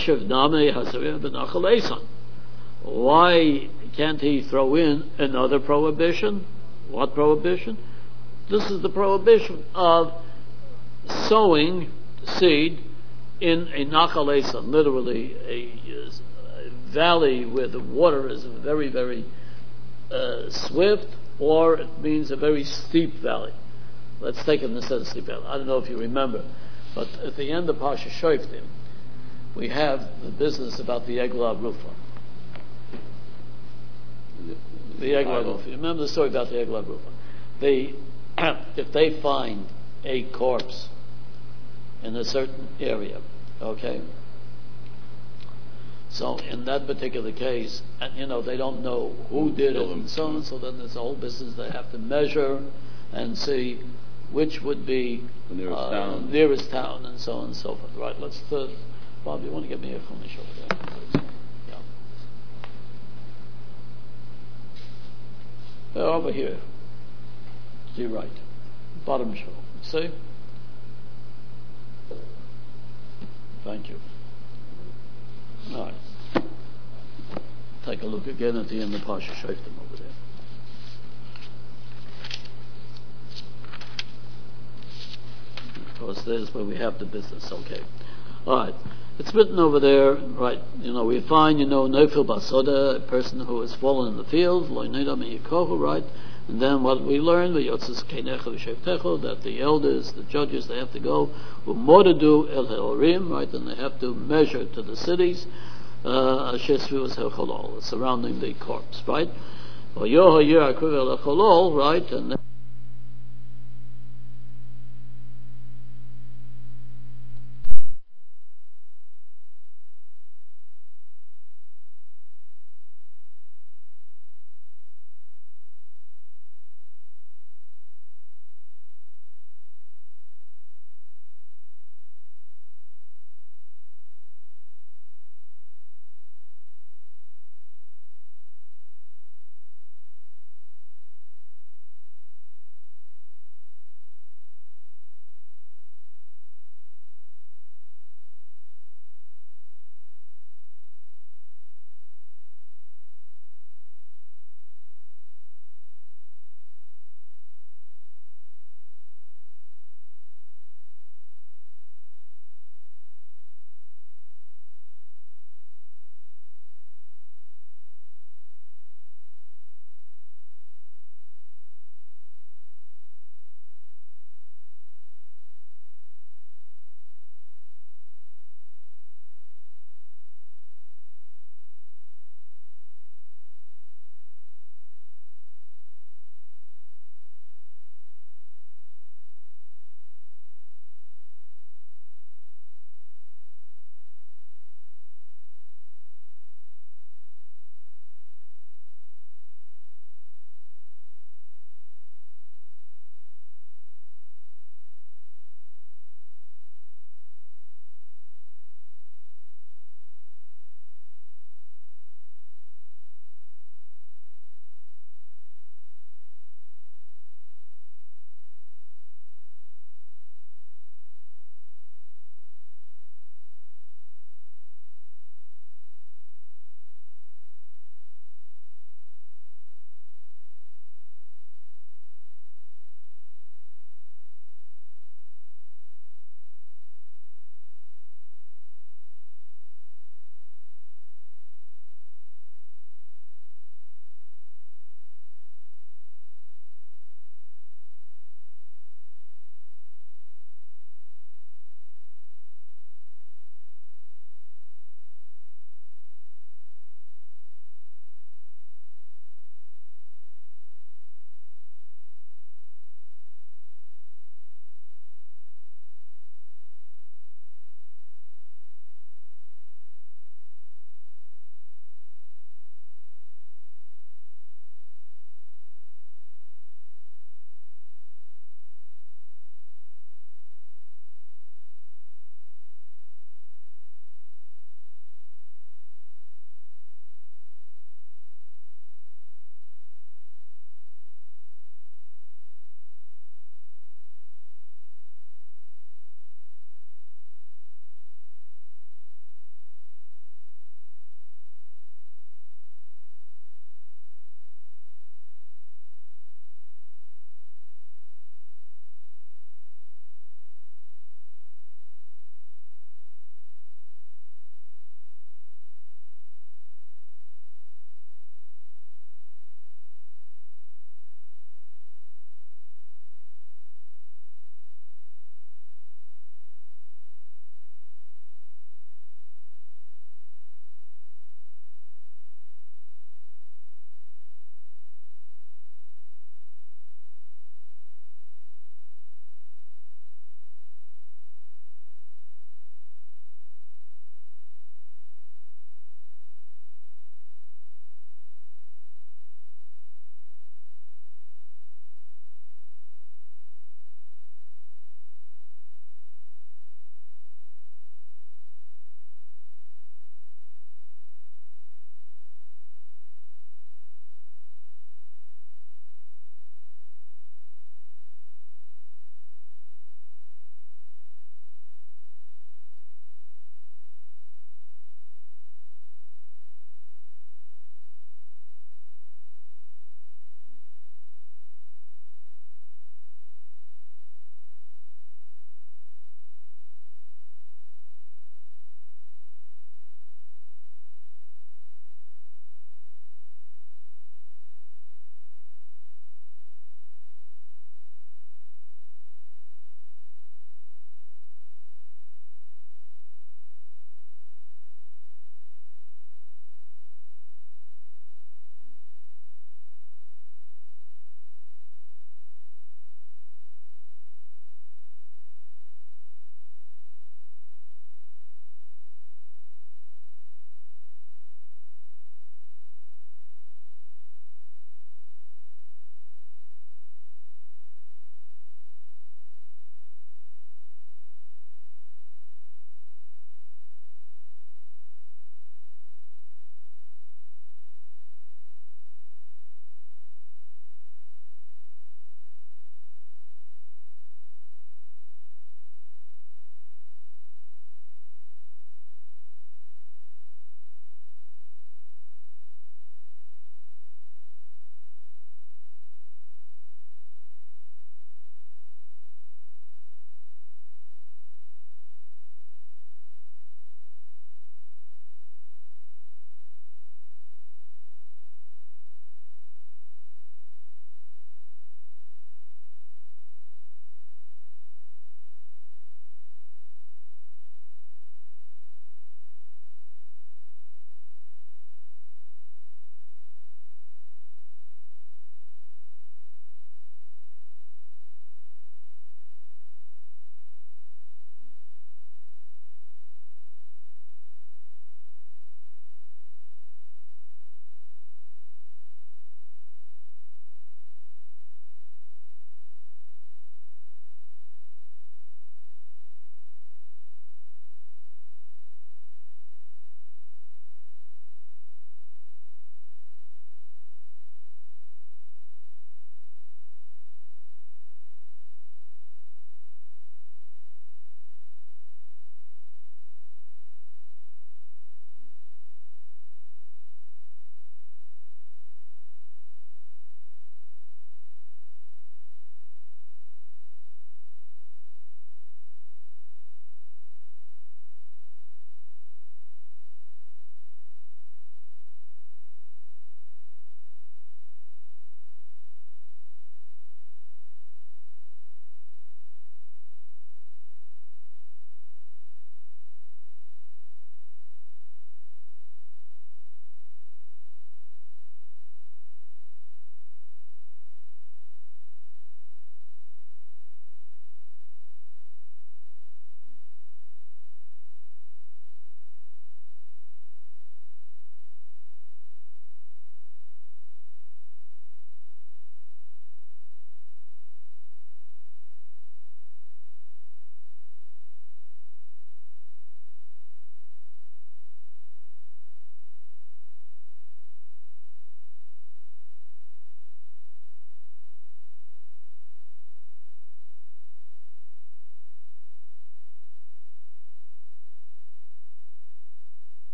why can't he throw in another prohibition? What prohibition? This is the prohibition of sowing seed in a Nachal Esan, literally a, a valley where the water is very, very uh, swift, or it means a very steep valley. Let's take it instead of steep valley. I don't know if you remember, but at the end of Parsha Shoftim, we have the business about the Eglah Rufa. The Eglah Rufa. You remember the story about the Eglah Rufa? They, if they find a corpse in a certain area, okay? So in that particular case, and you know, they don't know who did it and so on, so then there's a whole business they have to measure and see which would be The nearest uh, town. nearest town and so on and so forth. Right, let's, uh, Bob, you want to get me a Chumash over there, please? Yeah. They're over here. To your right. Bottom show. See? Thank you. All right. Take a look again at the end of Parsha Shoftim over there. Of course, there's where we have the business. Okay. All right. It's written over there, right? You know, we find, you know, Nofil Basoda, a person who has fallen in the field, right? And then what we learned, that the elders, the judges, they have to go, Umodadu El Heorim, right? And they have to measure to the cities, uh, surrounding the corpse, right? Right? And